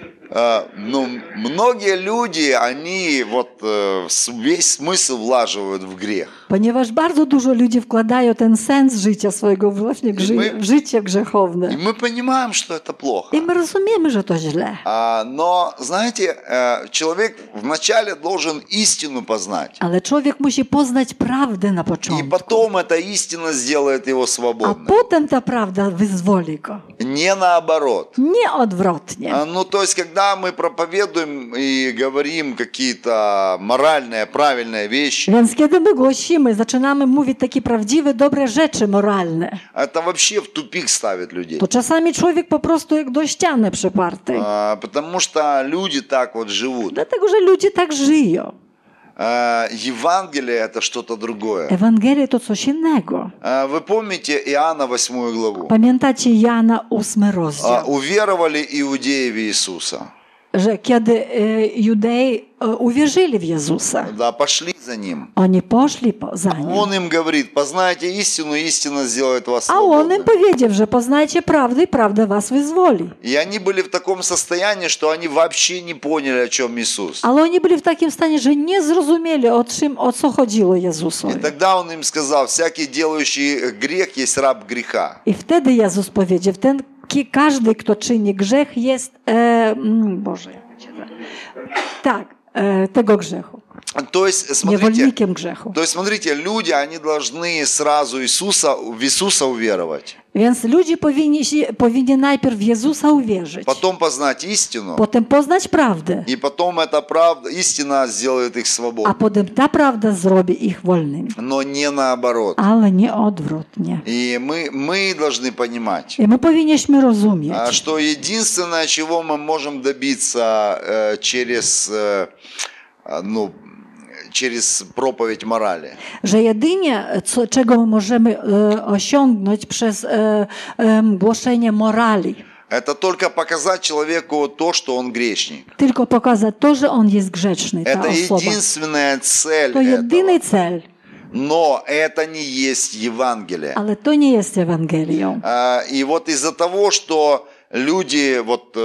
ну, многие люди, они вот весь смысл влаживают в грех. Ponieważ bardzo dużo ludzi wkładają ten sens życia swojego właśnie w życie grzechowne. И мы понимаем, что это плохо. I my rozumiemy, że to źle. Но, знаете, человек вначале должен истину познать. Ale człowiek musi poznać prawdę na И początku. потом эта истина сделает его A свободным. potem ta prawda wyzwoli go. Не наоборот. Nie odwrotnie. Ну, то есть, когда мы проповедуем и говорим какие-то моральные, правильные вещи, Więc kiedy my głosimy, zaczynamy mówić takie prawdziwe, dobre rzeczy moralne, это вообще в тупик ставит людей. to czasami człowiek po prostu jak do ściany przyparty. Потому что люди так вот живут. Dlatego, że ludzie tak żyją. Евангелие – это что-то другое. Ewangelia to coś innego. Вы помните Иоанна 8 главу? Pamiętacie Jana 8 rozdział, Уверовали иудеи в Иисуса. że kiedy Judei uwierzyli w Jezusa, Да, пошли за Ним. oni poszli za Nim. Он им говорит, познайте истину, истина сделает вас A on im свободными. powiedział, że poznajcie prawdę i prawda was wyzwoli. И они были в таком состоянии, что они вообще не поняли, о чем Иисус. Ale oni byli w takim stanie, że nie zrozumieli, o co chodziło И Jezusowi. тогда Он им сказал, всякий делающий грех есть раб греха. I wtedy Jezus powiedział, każdy, kto czyni grzech, jest Boże, jak będzie tak, tego grzechu, То есть, смотрите, niewolnikiem grzechu. то есть, смотрите, люди, они должны сразу в Иисуса уверовать. Więc ludzie powinni najpierw w Jezusa uwierzyć, Потом познать истину. potem poznać prawdę, И потом эта правда, истина сделает их a свободными. potem ta prawda zrobi ich wolnymi. Но не наоборот. Ale nie odwrotnie. И мы должны понимать, I my powinniśmy rozumieć, что единственное, чего мы можем добиться через проповедь морали, że jedynie czego my możemy osiągnąć przez głoszenie morali, это только показать человеку то, что он грешник. tylko pokazać to, że on jest grzeczny, ta Это osoba. единственная цель To jedyny этого. cel, Но это не есть Евангелие. ale to nie jest Ewangelią. И вот из-за того, что люди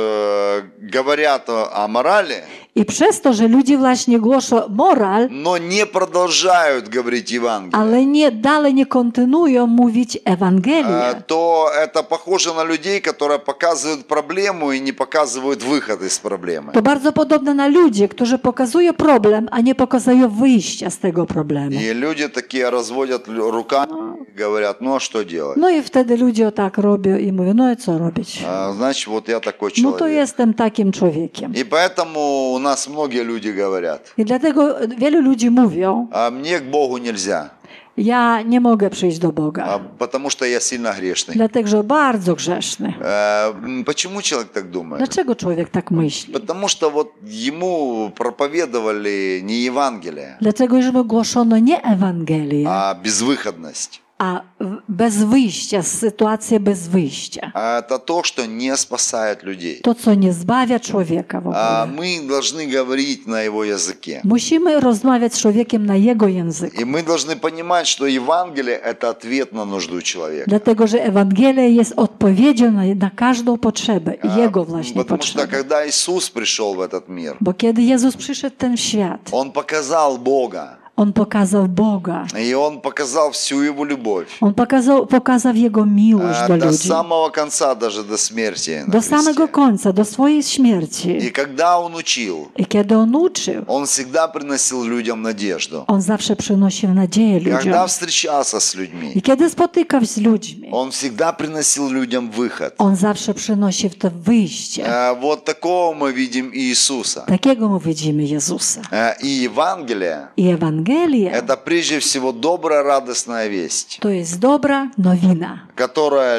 говорят о морали, I przez to, że ludzie właśnie głoszą moral, но не продолжают говорить Евангелие, ale dalej nie kontynuują mówić Ewangelię, то это похоже на людей, которые показывают проблему и не показывают выход из проблемы. to bardzo podobne na ludzi, którzy pokazują problem, a nie pokazują wyjścia z tego problemu. И люди такие разводят руками и говорят, ну а что делать? No i wtedy ludzie o tak robią i mówią, no i co robić? Значит, вот я такой No to человек. jestem takim człowiekiem. И поэтому у нас многие люди говорят, I dlatego wielu ludzi mówią, а мне к Богу нельзя, ja nie mogę przyjść do Boga, потому что я сильно грешный. dlatego że bardzo grzeszny. Почему человек так думает? Dlaczego człowiek tak myśli? Потому что вот ему проповедовали не Евангелие, Dlatego, że głoszono nie Ewangelię, а безвыходность. a bez wyjścia, sytuację bez wyjścia. Это то, что не спасает людей. To, co nie zbawia człowieka w ogóle. Мы должны говорить на его языке. Musimy rozmawiać z człowiekiem na jego języku. И мы должны понимать, что Евангелие – это ответ на нужду человека. Dlatego, że Ewangelia jest odpowiedzią na każdą potrzebę, jego właśnie Потому что potrzebę. когда Иисус пришел в этот мир, Bo kiedy Jezus przyszedł w ten świat, Он показал Бога. On pokazał Boga. И Он показал всю Его любовь. On pokazał Jego miłość do До ludzi. самого конца, даже до смерти на Do samego кресте. końca, do swojej śmierci. И когда Он учил, I kiedy On uczył, Он всегда приносил людям надежду. On zawsze przynosił nadzieję ludziom. Когда встречался с людьми, I kiedy spotykał się z ludźmi, Он всегда приносил людям выход. On zawsze przynosił to wyjście. Вот такого мы видим Иисуса. Takiego my widzimy Jezusa. И Евангелие I Ewangelia – это прежде всего добрая, радостная весть, to jest dobra nowina, которая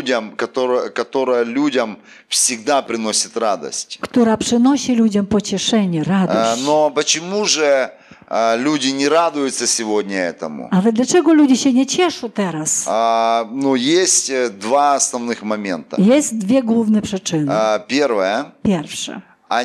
людям всегда приносит радость. która przynosi ludziom pocieszenie, radość. Но почему же люди не радуются сегодня этому? Ale dlaczego ludzie się nie cieszą teraz? Есть два основных момента. Jest dwie główne przyczyny. Первое. Pierwsze.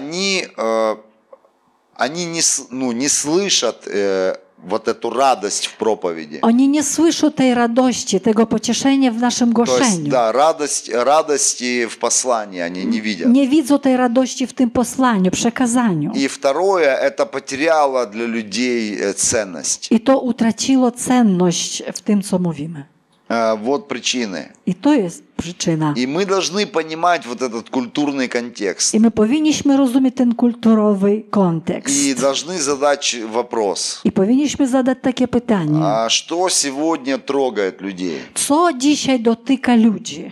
Они не слышат вот эту радость в проповеди. Oni nie słyszą tej radości, tego pocieszenia w naszym То есть, głoszeniu. да, радости в послании они не видят. Nie widzą tej radości w tym posłaniu, przekazaniu. И второе, это потеряло для людей ценность. I to utraciło cenność w tym, co mówimy. Вот причины. I to jest przyczyna. И мы должны понимать вот этот культурный контекст. I my powinniśmy rozumieć ten kulturowy kontekst. И должны задать вопрос. I powinniśmy zadać takie pytanie. Что сегодня трогает людей? Co dzisiaj dotyka ludzi?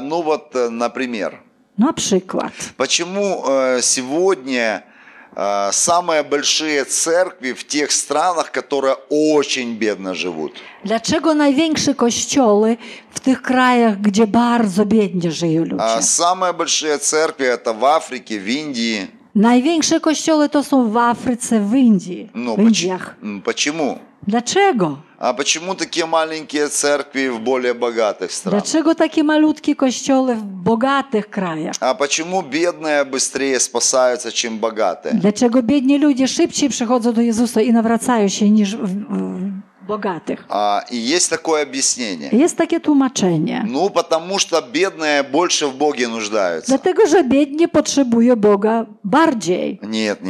Например. Na przykład. Почему сегодня самые большие церкви в тех странах, которые очень бедно живут? Dlaczego największe kościoły w tych krajach, gdzie bardzo biednie żyją ludzie? Самые большие церкви это в Африке, в Индии. Największe kościoły to są w Afryce, w Indii, w Indiach. Почему? Dlaczego? А почему такие маленькие церкви в более богатых странах? Dlaczego takie malutkie kościoły w bogatych krajach? А почему бедные быстрее спасаются, чем богатые? Dlaczego biedni ludzie szybciej przychodzą do Jezusa i nawracają się niż w bogatych? И есть такое объяснение. Jest takie tłumaczenie. Потому что бедные больше в Боге нуждаются. Dlatego, że biedni potrzebują Boga bardziej. Нет.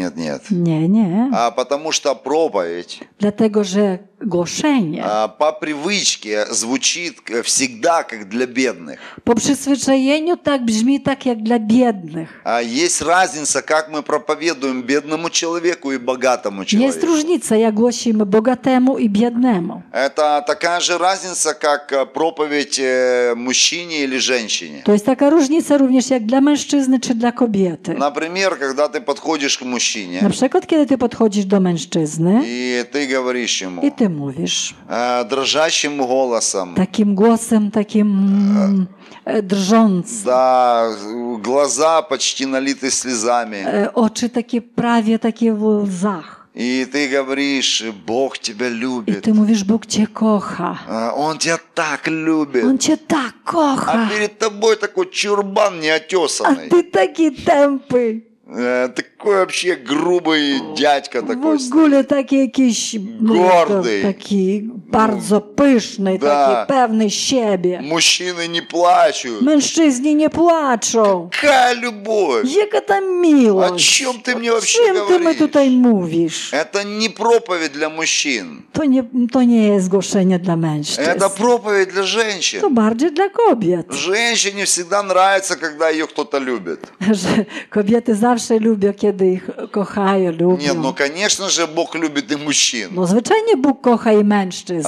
Nie. Потому что проповедь Dlatego, że głoszenie по привычке звучит всегда как для бедных. po przyzwyczajeniu tak brzmi tak jak dla biednych. Есть разница, как мы проповедуем бедному человеку и богатому человеку. Jest różnica, jak głosimy bogatemu i biednemu. Это такая же разница, как проповедь мужчине или женщине. To jest taka różnica również jak dla mężczyzny czy dla kobiety. Например, когда ты подходишь к мужчине, Na przykład, kiedy ty podchodzisz do mężczyzny и ты говоришь ему i ty mówisz дрожащим голосом, takim głosem, takim drżącym, да, глаза почти налиты слезами, oczy takie prawie takie w łzach. и ты говоришь, Бог тебя I любит, ty mówisz, Bóg cię kocha. Он тебя так любит, On cię tak kocha. перед тобой такой чурбан A неотесанный, ty taki tępy. такой вообще грубый дядька W такой. ogóle taki jakiś Гордий. taki bardzo pyszny, Да. taki pewny siebie. Mужчины не плачут. Mężczyźni nie płaczą. Какая любовь? Jaka tam О miłość? чем ты мне вообще Czym ty my говоришь? tutaj mówisz? Это не проповедь для мужчин. To nie jest głoszenie dla mężczyzn. Это проповедь для женщин. To bardziej dla kobiet. Женщине всегда нравится, когда ее кто-то любит. Że kobiety zawsze lubią, kiedy ich kochają, lubią. Нет, конечно же, Бог любит и мужчин. No zwyczajnie Bóg kocha i mężczyzn.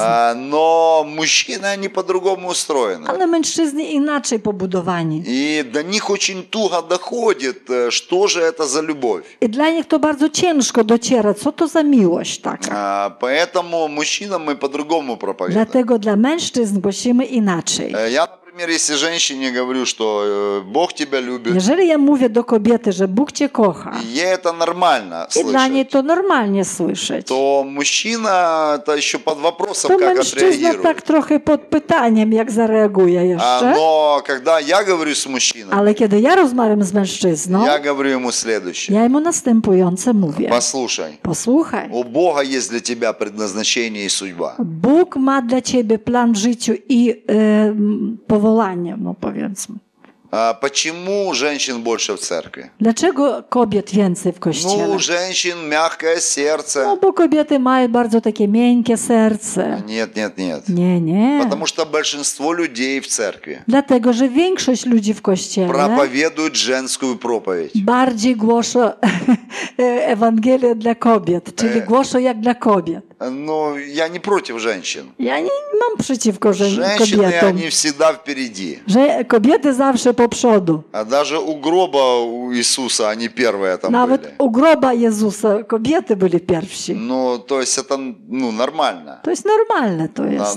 Но мужчины, они по-другому устроены. Ale mężczyźni inaczej pobudowani. И до них очень туго доходит, что же это за любовь. I dla nich to bardzo ciężko dociera, co to za miłość taka. Поэтому мужчинам мы по-другому проповедуем. Dlatego dla mężczyzn głosimy inaczej. Я, например, если женщине говорю, что Бог тебя любит, Jeżeli ja mówię do kobiety, że Bóg cię kocha, ей это нормально i dla niej слышать, to normalnie słyszeć, то мужчина это еще под вопросом, to как mężczyzna отреагирует. tak trochę pod pytaniem, jak zareaguje jeszcze. Но когда я говорю с мужчиной, Ale kiedy ja rozmawiam z mężczyzną, я говорю ему следующее. ja mu następujące mówię. Послушай, Posłuchaj, у Бога есть для тебя предназначение и судьба. Bóg ma dla ciebie plan w życiu i powołanie, no powiedzmy. Почему женщин больше в церкви? Dlaczego kobiet więcej w kościele? Ну, у женщин мягкое No, сердце. bo kobiety mają bardzo takie miękkie serce. Нет. Nie. Потому что большинство людей в церкви Dlatego, że większość ludzi w kościele проповедуют женскую проповедь. bardziej głoszą Ewangelię dla kobiet, czyli głoszą jak dla kobiet. Но я не против женщин. Ja nie mam przeciwko Женщины, kobietom, они всегда впереди. że kobiety zawsze po przodu. А даже у гроба у Иисуса они первые там Nawet были. u groba Jezusa kobiety byli pierwsi. Ну, то есть это нормально. To jest normalne, to jest.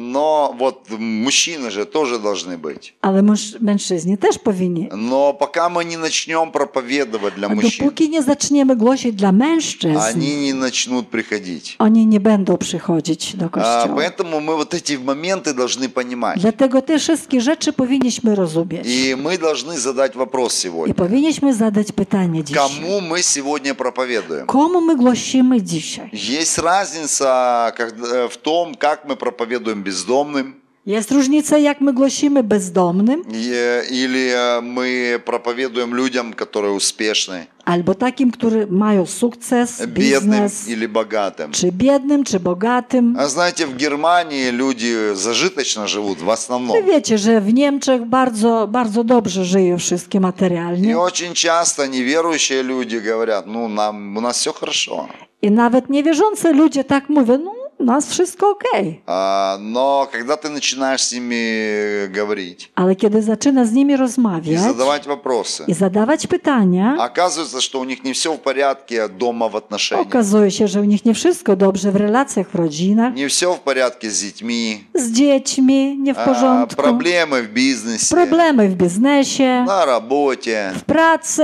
Но вот мужчины же тоже должны быть. Ale mężczyźni też powinni. Но пока мы не начнем проповедовать для A мужчин, dopóki nie zaczniemy głosić dla mężczyzn, они не начнут приходить. oni nie będą przychodzić do kościoła. Поэтому мы вот эти моменты должны понимать. Dlatego te wszystkie rzeczy powinniśmy rozumieć. И мы должны задать вопрос I сегодня. powinniśmy zadać pytanie dzisiaj. Кому мы сегодня проповедуем? Komu my głosimy dzisiaj? Есть разница в том, как мы проповедуем бездомным, Jest różnica, jak my głosimy bezdomnym, или мы проповедуем людям, которые успешны, albo takim, którzy mają sukces, бедным biznes, или богатым. czy biednym, czy bogatym. А знаете, в Германии люди зажиточно живут в основном. Wy wiecie, że w Niemczech bardzo, bardzo dobrze żyją wszystkie И materialnie. очень часто неверующие люди говорят, ну, у нас все хорошо. I nawet niewierzący ludzie tak mówią, no u nas wszystko okej. Но когда ты начинаешь с ними говорить Ale kiedy zaczyna z nimi и rozmawiać задавать вопросы, i zadawać pytania, оказывается, что у них не все в порядке дома в отношениях, okazuje się, że u nich nie wszystko dobrze w relacjach, w rodzinach, не все в порядке с детьми, z dziećmi nie w porządku, проблемы в бизнесе, problemy w biznesie, на работе. w pracy.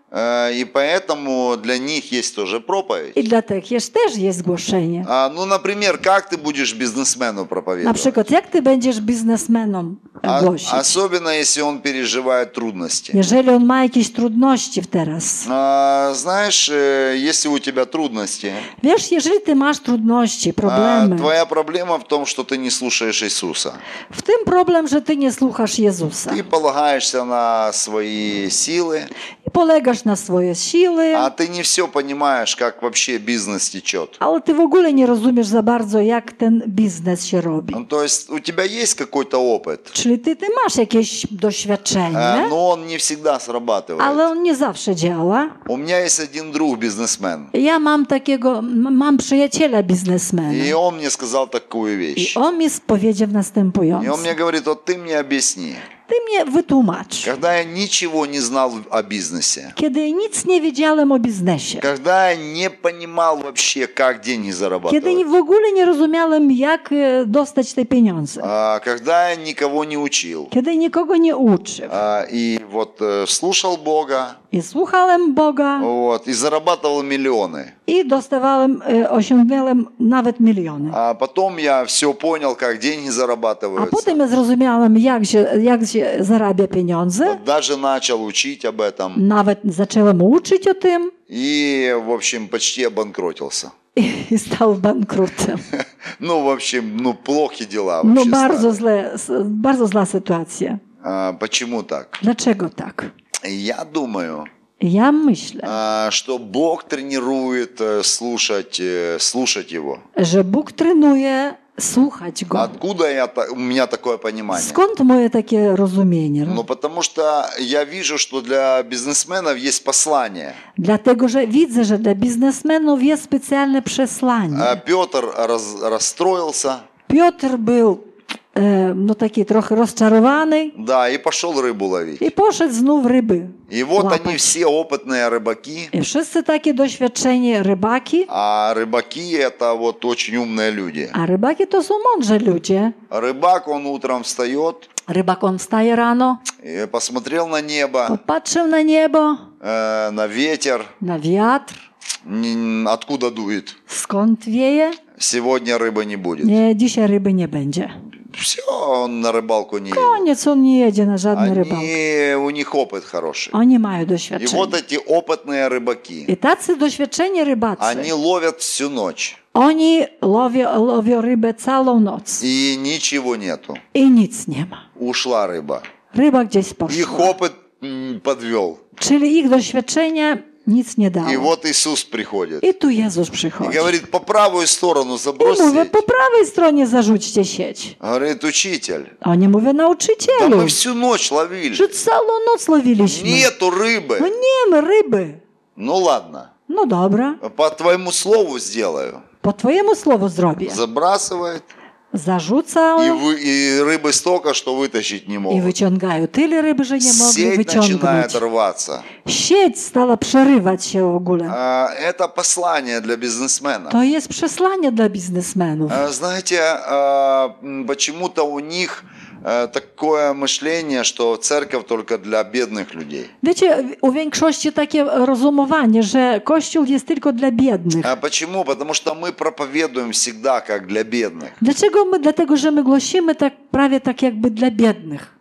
И поэтому для них есть тоже проповедь. I dla tych też jest głoszenie. Ну, например, как ты будешь бизнесмену Na проповедовать? przykład, jak ty będziesz biznesmenom głosić? Особенно, если он переживает трудности. Jeżeli on ma jakieś trudności teraz. Знаешь, если у тебя трудности, Wiesz, jeżeli ty masz trudności, problemy, твоя проблема в том, что ты не слушаешь Иисуса. w tym problem, że ty nie słuchasz Jezusa Ты полагаешься на свои силы, i polegasz na swoje siły, а ты не все понимаешь, как вообще бизнес течет. ale ty w ogóle nie rozumiesz za bardzo, jak ten biznes się robi. То есть у тебя есть какой-то опыт, Czyli ty masz jakieś doświadczenie, но он не всегда срабатывает. ale on nie zawsze działa. У меня есть один друг бизнесмен, Ja mam przyjaciela и biznesmena он мне сказал такую i вещь. on mi powiedział И он następująco. мне говорит, вот ты мне объясни, Ty mnie wytłumacz. когда я ничего не знал о бизнесе, Kiedy nic nie wiedziałem o biznesie, когда я не понимал вообще, как деньги kiedy зарабатывать, w ogóle nie rozumiałem, jak dostać te pieniądze, когда я никого не учил, kiedy nikogo nie uczył и вот слушал Бога, i słuchałem Boga вот, и зарабатывал миллионы. i osiągnąłem nawet miliony. А потом я все понял, как деньги A зарабатываются. potem ja zrozumiałem, jak się zarabia pieniądze. Вот даже начал учить об этом. Nawet zacząłem uczyć o tym И, в общем, почти обанкротился. i stał bankrutem. Ну, в общем, плохие дела No вообще bardzo zła sytuacja. стали. Почему так? Dlaczego tak? Я думаю, Ja myślę, что Бог тренирует слушать Его. że Bóg trenuje słuchać Go. Откуда у меня такое понимание? Skąd moje takie rozumienie? Ну, потому что я вижу, что для бизнесменов есть послание. Dlatego, że widzę, że dla biznesmenów jest specjalne przesłanie. Петр расстроился, Piotr był taki trochę rozczarowany да, и пошел рыбу ловить. i poszedł znów ryby И вот łapać. они все опытные рыбаки, I wszyscy takie doświadczeni rybaki, а рыбаки это вот очень умные люди. a rybaki to są mądrzy ludzie. Рыбак, он утром встает, Rybak on wstaje rano, и посмотрел на небо, popatrzył na niebo, на ветер, na wiatr, откуда дует. skąd wieje. Сегодня рыбы не будет. Nie, dzisiaj ryby nie będzie. Все, он на рыбалку не едет. Koniec, on nie jedzie na żadne rybałki. У них опыт хороший. Oni mają И doświadczenie. вот эти опытные рыбаки, I tacy doświadczeni rybacy, они ловят всю ночь, oni łowią rybę całą noc и ничего нету. i nic nie ma. Ушла рыба. ryba gdzieś Их poszła. опыт подвел. Czyli ich doświadczenie nic nie dało. И вот Иисус приходит. I tu Jezus И przychodzi. говорит, по правую сторону I забрось mówię, сеть. po prawej stronie zarzućcie sieć. Говорит, учитель, A oni mówią, да nauczycielu, мы всю ночь ловили. że całą noc łowiliśmy. Нету рыбы. No nie ma ryby. Ну ладно, No dobra, по твоему слову сделаю. po twojemu słowu zrobię. Забрасывает. Zarzucają И рыбы столько, что вытащить не i могут. wyciągają tyle ryby, że nie mogli Сеть начинает wyciągnąć. рваться. Sieć stała przerywać się w ogóle. Это послание для бизнесмена. To jest przesłanie dla biznesmenów. Знаете, почему-то у них такое мышление, что церковь только для бедных людей. Wiecie, u większości takie rozumowanie, że Kościół jest tylko dla biednych. Почему? Потому что мы проповедуем всегда как для бедных. Dlaczego my? Dlatego, że my głosimy tak prawie tak jakby dla biednych.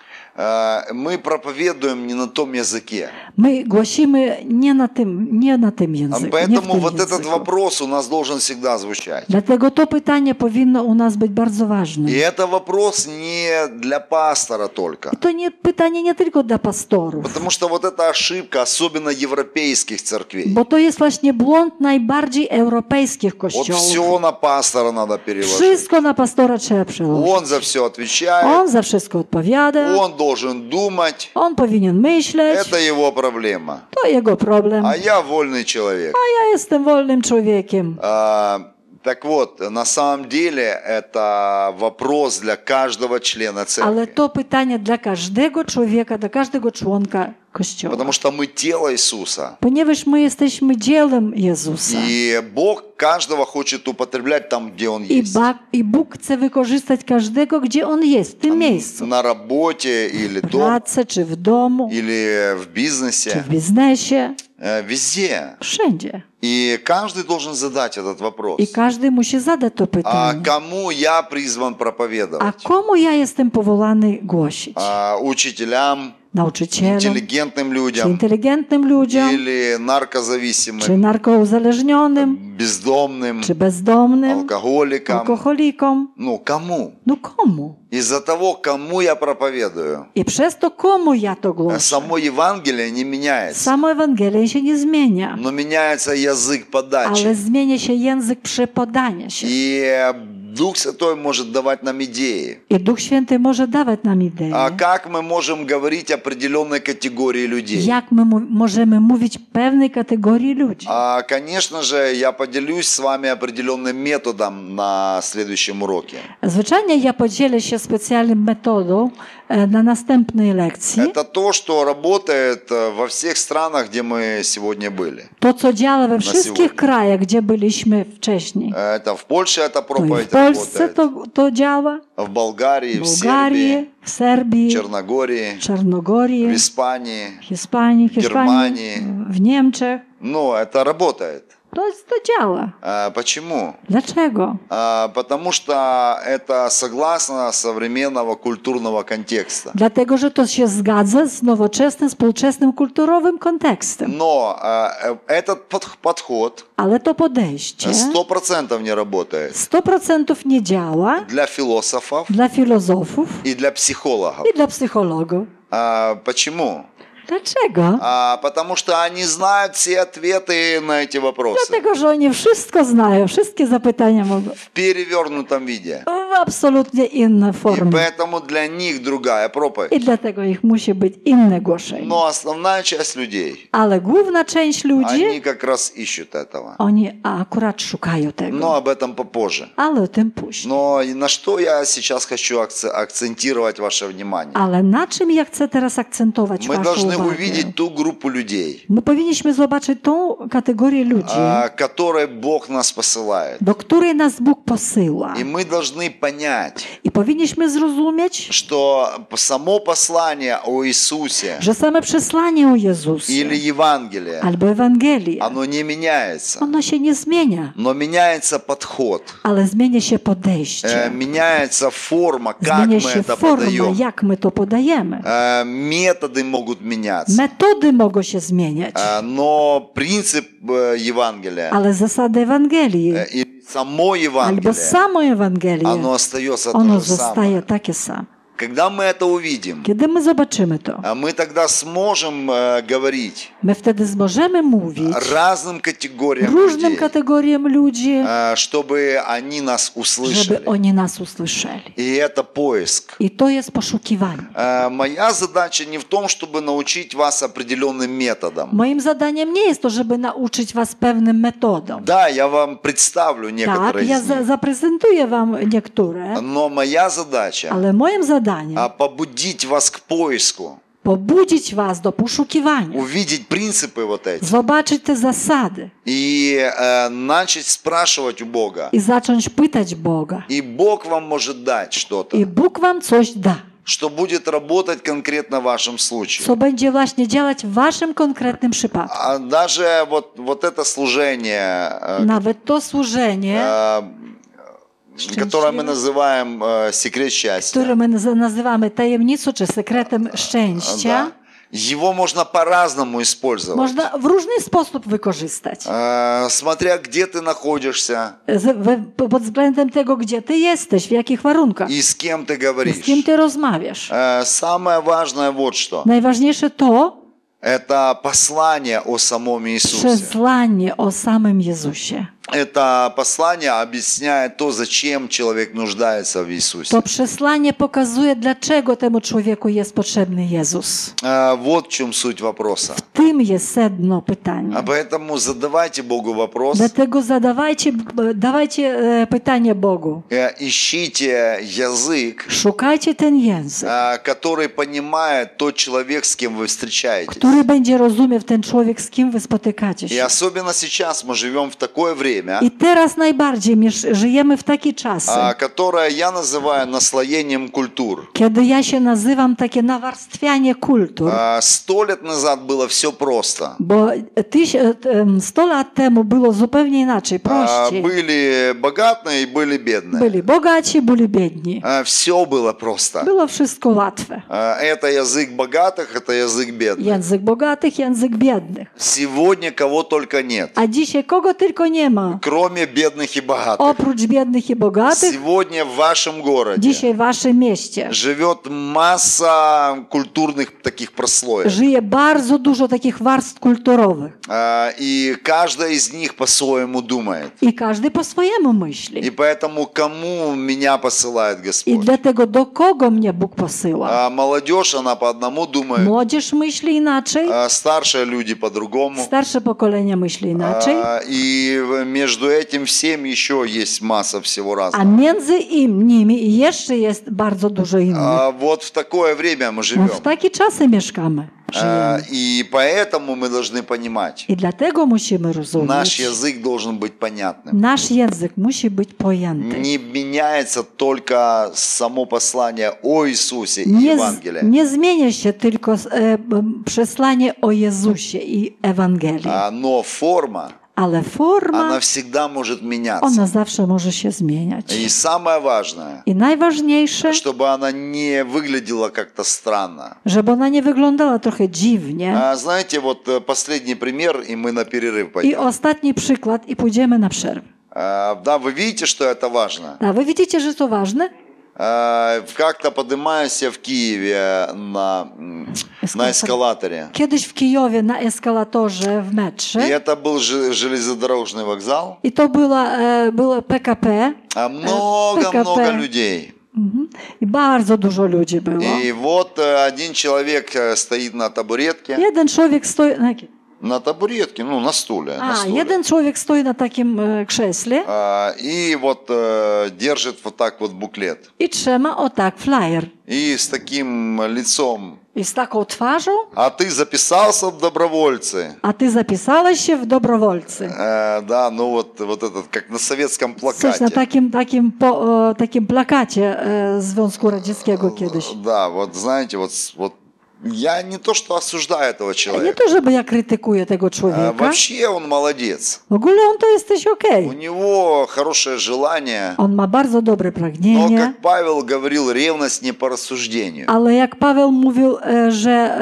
Мы проповедуем не на том языке. My głosimy nie na tym języku. Nie w Поэтому tym вот этот języku. вопрос у нас должен всегда звучать. Dlatego to pytanie powinno u nas być bardzo ważne. И это вопрос не для пастора только. I to pytanie nie tylko dla pastorów, Потому что вот эта ошибка, особенно европейских церквей. bo to jest właśnie błąd najbardziej europejskich Вот kościołów. все на пастора надо переложить. Wszystko na pastora trzeba przełożyć. Он за все отвечает, On za wszystko odpowiada, он должен думать. on powinien myśleć, Это его проблема. to jego problem. А я вольный человек. Ja jestem wolnym człowiekiem. Так вот, на самом деле это вопрос для каждого члена Ale церкви. to pytanie dla każdego człowieka, dla każdego członka Kościoła. Потому что мы тело Иисуса. Ponieważ my jesteśmy dziełem Jezusa. И Бог каждого хочет употреблять там, где Он есть. I Bóg chce wykorzystać każdego, gdzie On jest, w tym miejscu. На работе или W дома, pracy, czy w domu, или в czy бизнесе. w biznesie. Везде. Wszędzie. И каждый должен задать этот вопрос. I każdy musi zadać to А pytanie. кому я призван A проповедовать? komu ja jestem powołany głosić? Учителям, Nauczycielom, интеллигентным czy людям inteligentnym ludziom, или czy наркозависимым, narkouzależnionym, бездомным, czy bezdomnym, алкоголикам? alkoholikom? Ну, кому? No komu? Из-за того, кому я проповедую, I przez to komu ja to głoszę? само Евангелие не меняется, Samo Ewangelia się nie zmienia, но меняется язык подачи. ale zmienia się język przepodania się. И Дух Святой может давать нам идеи. I Duch Święty może dawać nam idee. Как мы можем говорить определенной категории людей? Jak my możemy mówić pewnej kategorii ludzi? Конечно же, я поделюсь с вами определенным методом на следующем уроке. Zwyczajnie ja podzielę się specjalną metodą na następnej lekcji. Это то, что работает во всех странах, где мы сегодня были. To, co działa we wszystkich сегодня. krajach, gdzie byliśmy wcześniej. Это в Польше эта To i проповедь w Polsce работает, to działa, в Болгарии, w в Сербии, Bułgarii, w Serbii, в Черногории, Czarnogorii, в Испании. w Hiszpanii, Германии. w Niemczech. Ну, это работает. To działa. Почему? Dlaczego? Потому что это согласно современного культурного контекста. Dlatego, że to się zgadza z nowoczesnym, współczesnym, kulturowym kontekstem. Но этот подход Ale to podejście 100% не работает 100% nie działa для философов dla filozofów и для психологов. i dla psychologów. Почему? Dlaczego? Потому что они знают все ответы на эти вопросы Dlatego, że oni wszystko znają, wszystkie zapytania mogą в перевернутом виде. w absolutnie innej И formie. поэтому для них другая проповедь. I dlatego ich musi być inne głoszenie. Но основная часть людей, Ale główna część ludzi, они как раз ищут этого. oni akurat szukają Но tego. об этом попозже. Ale o tym później. Но на что я сейчас хочу акцентировать ваше внимание? Ale na czym ja chcę teraz akcentować Мы waszą должны uwagę? увидеть ту группу людей, My powinniśmy zobaczyć tą kategorię ludzi, которой Бог нас посылает. do której nas Bóg posyła. И мы должны понять, I powinniśmy zrozumieć, что само послание о Иисусе że same przesłanie o Jezusie или Евангелие, albo Ewangelię, оно не меняется, ono się nie zmienia, но меняется подход, ale zmienia się podejście. меняется форма, как Zmienia мы się это forma, подаем. jak my to podajemy. Методы могут меняться, Metody mogą się zmieniać, но принцип Евангелия ale zasady Ewangelii и само albo Евангелие, samo Ewangelie, оно остается то ono же самое. zostaje takie same. Когда мы это увидим, Kiedy my zobaczymy to, мы тогда сможем говорить my wtedy możemy mówić разным категориям różnym людей, kategoriom ludzi, чтобы они нас żeby услышали. oni nas usłyszeli. И это поиск. I to jest poszukiwanie. Моя задача не в том, чтобы научить вас определенным методам. Moim zadaniem nie jest to, żeby nauczyć was pewnym metodą. Да, я вам представлю Tak, некоторые ja из них. zaprezentuję wam niektóre, Но моя задача ale moim zadaniem побудить вас к поиску, pobudzić was do poszukiwania, увидеть принципы вот эти zobaczyć te zasady и начать спрашивать у Бога. i zacząć pytać Boga. И Бог вам может дать что-то, I Bóg wam coś da, что будет работать конкретно в вашем случае. co będzie właśnie działać w waszym konkretnym przypadku. А даже вот это служение, Nawet to służenie, которое мы называем секрет счастья, które my nazywamy tajemnicą czy sekretem szczęścia, его можно по-разному использовать. można w różny sposób wykorzystać. Смотря где ты находишься Pod względem tego, gdzie ty jesteś, w jakich warunkach, и с кем ты z говоришь. kim ty rozmawiasz. Самое важное вот что. Najważniejsze to Это послание о самом Иисусе. przesłanie o samym Jezusie. Это послание объясняет то, зачем человек нуждается в Иисусе. To przesłanie pokazuje, dlaczego temu człowieku jest potrzebny Jezus. Вот в чем суть вопроса. W tym jest sedno pytania. Поэтому задавайте Богу вопрос. Dlatego dawajcie pytanie Bogu. Ищите язык, Szukajcie ten język, который понимает тот человек, с кем вы встречаетесь. który będzie rozumiał ten człowiek, z kim wy spotykacie И się. особенно сейчас мы живем в такое время, I teraz najbardziej żyjemy w takie czasy, которое я называю наслоением культур. kiedy ja się nazywam takie nawarstwianie kultur. 100 лет назад было все просто. Bo 100 lat temu było zupełnie inaczej, prościej. Были богатые и были бедные. Byli bogaci, byli biedni. Все было просто. Było wszystko łatwe. Это язык богатых, это язык бедных. Język bogatych, język biednych. Сегодня кого только нет, A dzisiaj kogo tylko nie ma, кроме бедных и богатых. oprócz biednych i bogatych, Сегодня в вашем городе dzisiaj w waszym mieście живет масса культурных таких прослоек. żyje bardzo dużo takich warstw kulturowych. И каждая из них по-своему думает. I każdy po swojemu И myśli. поэтому кому меня посылает I Господь? dlatego do kogo mnie Bóg posyła? Молодежь, она по одному думает, Młodzież myśli inaczej, старшие люди по-другому. starsze pokolenie myśli inaczej, И между этим всем еще есть масса всего a разного. między nimi jeszcze jest bardzo dużo innych. Вот в такое время мы No, живем. w takie czasy mieszkamy. Żyjemy. И поэтому мы должны понимать, I dlatego musimy наш rozumieć, языk должен быть понятным. nasz język musi być pojęty. Не меняется только само послание о Иисусе и Nie, Евангелие. nie zmienia się tylko przesłanie o Jezusie i Ewangelii, Но форма, ale forma, она всегда может меняться. ona zawsze może się zmieniać. И самое важное, I najważniejsze, чтобы она не выглядела как-то странно. żeby ona nie wyglądała trochę dziwnie. Знаете, вот последний пример, и мы на перерыв I пойдем. ostatni przykład i pójdziemy na przerwę. Да, вы видите, что это важно? A wy widzicie, że to ważne? Как-то поднимаюсь я в Киеве на эскалаторе. Kiedyś w Kijowie na eskalatorze w И metrze это был железнодорожный вокзал. i to było PKP. Много-много людей. I bardzo dużo ludzi było. И вот один человек стоит на табуретке. Jeden człowiek stoi На табуретке, ну, на стуле. на A, стуле. jeden człowiek stoi na takim krześle И вот держит вот так вот буклет. i trzyma o tak flyer. И с таким лицом. I z taką twarzą, А ты записался в добровольцы? a ty zapisałeś się w dobrowolcy. Да, ну вот этот, как на советском Coś na плакате. takim plakacie Związku Radzieckiego kiedyś. Да, вот знаете, вот я не то, что осуждаю этого Nie человека. to, żeby ja krytykuję tego człowieka. Вообще он молодец. W ogóle on to jesteś okej. У него хорошее желание. On ma bardzo dobre Но, pragnienie, как Павел говорил, rевность не по рассуждению. ale jak Paweł mówił, że...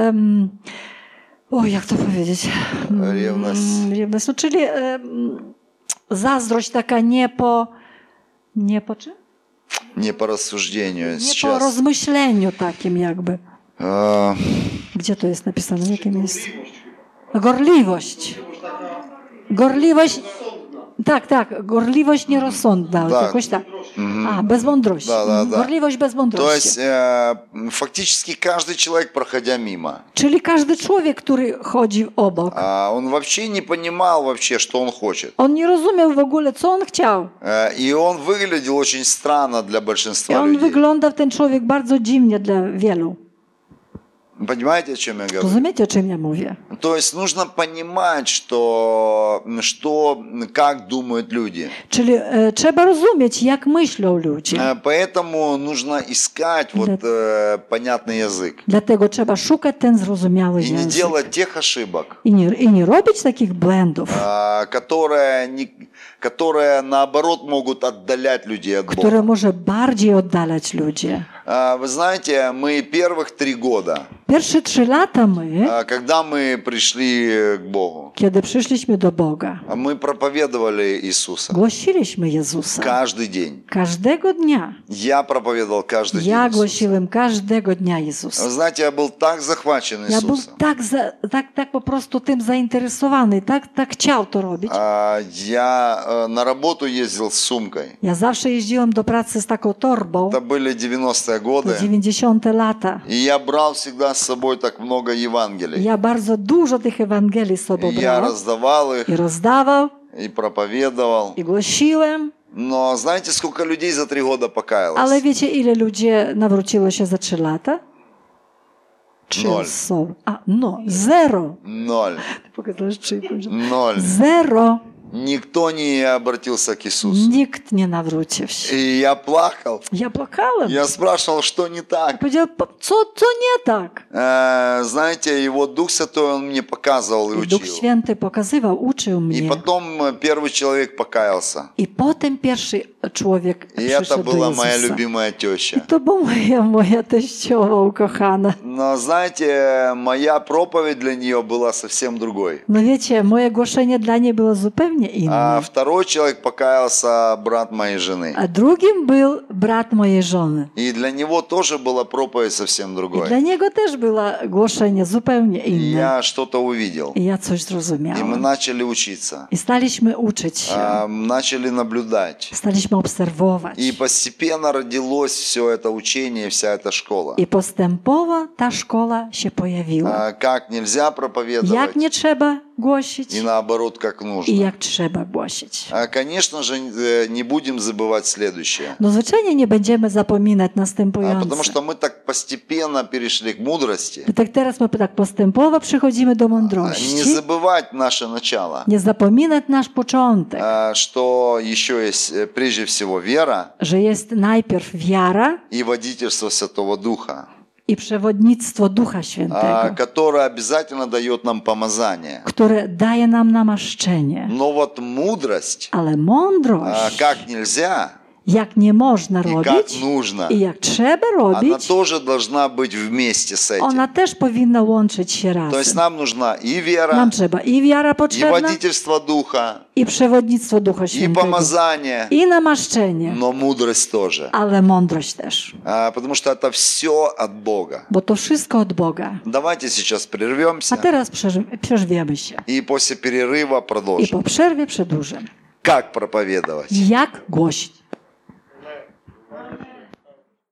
jak to powiedzieć? Rewność. No, czyli zazdrość taka nie po czym? Не по рассуждению. Nie po Сейчас. rozmyśleniu takim jakby. Gdzie to jest napisane? W jakim miejscu? Gorliwość. Gorliwość. Tak, gorliwość nierozsądna. Tak. Jakoś tak. Bez mądrości. Да. Gorliwość bez То mądrości. есть фактически каждый человек, проходя мимо, Czyli każdy człowiek, który chodzi obok, он вообще не понимал вообще, что он хочет. on nie rozumiał w ogóle, co on chciał. И он выглядел очень странно для I большинства on людей. wyglądał, ten człowiek, bardzo dziwnie dla wielu. Понимаете, о чем я говорю? Rozumiecie, o czym ja mówię? То есть нужно понимать, как думают люди. Czyli trzeba rozumieć, jak myślą ludzie. Поэтому нужно искать понятный язык. Dlatego trzeba szukać ten zrozumiały И не język. делать тех ошибок, I nie robić takich błędów, которые наоборот могут отдалять людей от które Бога. może bardziej oddalać ludzie. Вы знаете, мы первых 3 года, Pierwsze 3 lata my, когда мы пришли к Богу, kiedy przyszliśmy do Boga, мы проповедовали Иисуса głosiliśmy Jezusa. каждый день. Każdego dnia. Я проповедовал каждый день Ja Иисуса. głosiłem każdego dnia Вы Jezusa. знаете, я был так захвачен Ja był Иисусом. tak po prostu tym zainteresowany, tak chciał to robić. Я на работу ездил с сумкой. Ja zawsze jeździłem do pracy z taką torbą. Это были 90-е To годы. 90 lata. И я брал всегда с собой так много Евангелий. Ja bardzo dużo tych Ewangelii z sobą И я brał раздавал их i rozdawał и проповедовал. i głosiłem. Но знаете, сколько людей за 3 года покаялось? Ale wiecie, ile ludzie nawróciło się za 3 lata? 3 Nol. osoby. Zero. 0. Ty pokazałeś 3,5. 0. Zero. Никто не обратился к Иисусу. Nikt nie nawrócił się. И я плакал. Ja płakałem. Я спрашивал, что не так. Powiedział, co nie tak? Знаете, его Дух Святой, он мне показывал и I Duch учил. Święty pokazywał, uczył И mnie. потом первый человек покаялся. I potem pierwszy człowiek И это przyszedł do была моя Jezusa. любимая теща. To była moja teściowa ukochana. Но знаете, моя проповедь для нее была совсем другой. No wiecie, moje głoszenie dla niej było zupełnie А inne. второй человек покаялся, брат моей жены. A drugim był brat mojej żony. И для него тоже была проповедь совсем I другой. dla niego też było głoszenie zupełnie И inne. я что-то увидел. I ja coś И мы zrozumiałam. начали учиться. I staliśmy uczyć się. Начали наблюдать. Staliśmy obserwować. И постепенно родилось все это учение, вся эта школа. I postępowo ta szkoła się pojawiła. Как nельзя проповедовать, Jak nie trzeba głosić и наоборот, как i нужно. jak trzeba głosić. Конечно же, не будем забывать следующее. No zwyczajnie nie będziemy zapominać następujące. Потому что мы так постепенно перешли к мудрости. Tak teraz my tak postępowo przychodzimy do Не mądrości. забывать наше начало. Nie zapominać nasz początek, Что еще есть прежде всего вера że jest najpierw wiara и водительство Святого Духа, i przewodnictwo Ducha Świętego, которое обязательно дает нам помазание. które daje nam namaszczenie. Но вот мудрость, Ale mądrość, как нельзя jak nie można и как robić нужно, i jak trzeba она robić, тоже должна быть вместе с этим. ona też powinna łączyć się То есть razem. нам нужна и вера, Nam trzeba i wiara и potrzebna, водительство Духа, i przewodnictwo Ducha и Świętego, помазание, i namaszczenie, но mudрость тоже. ale mądrość też. Потому что это все от Бога. Bo to wszystko od Boga. Давайте сейчас A прервемся teraz przerwiemy się. и после перерыва I продолжим. po przerwie przedłużymy. Как проповедовать? Jak głosić?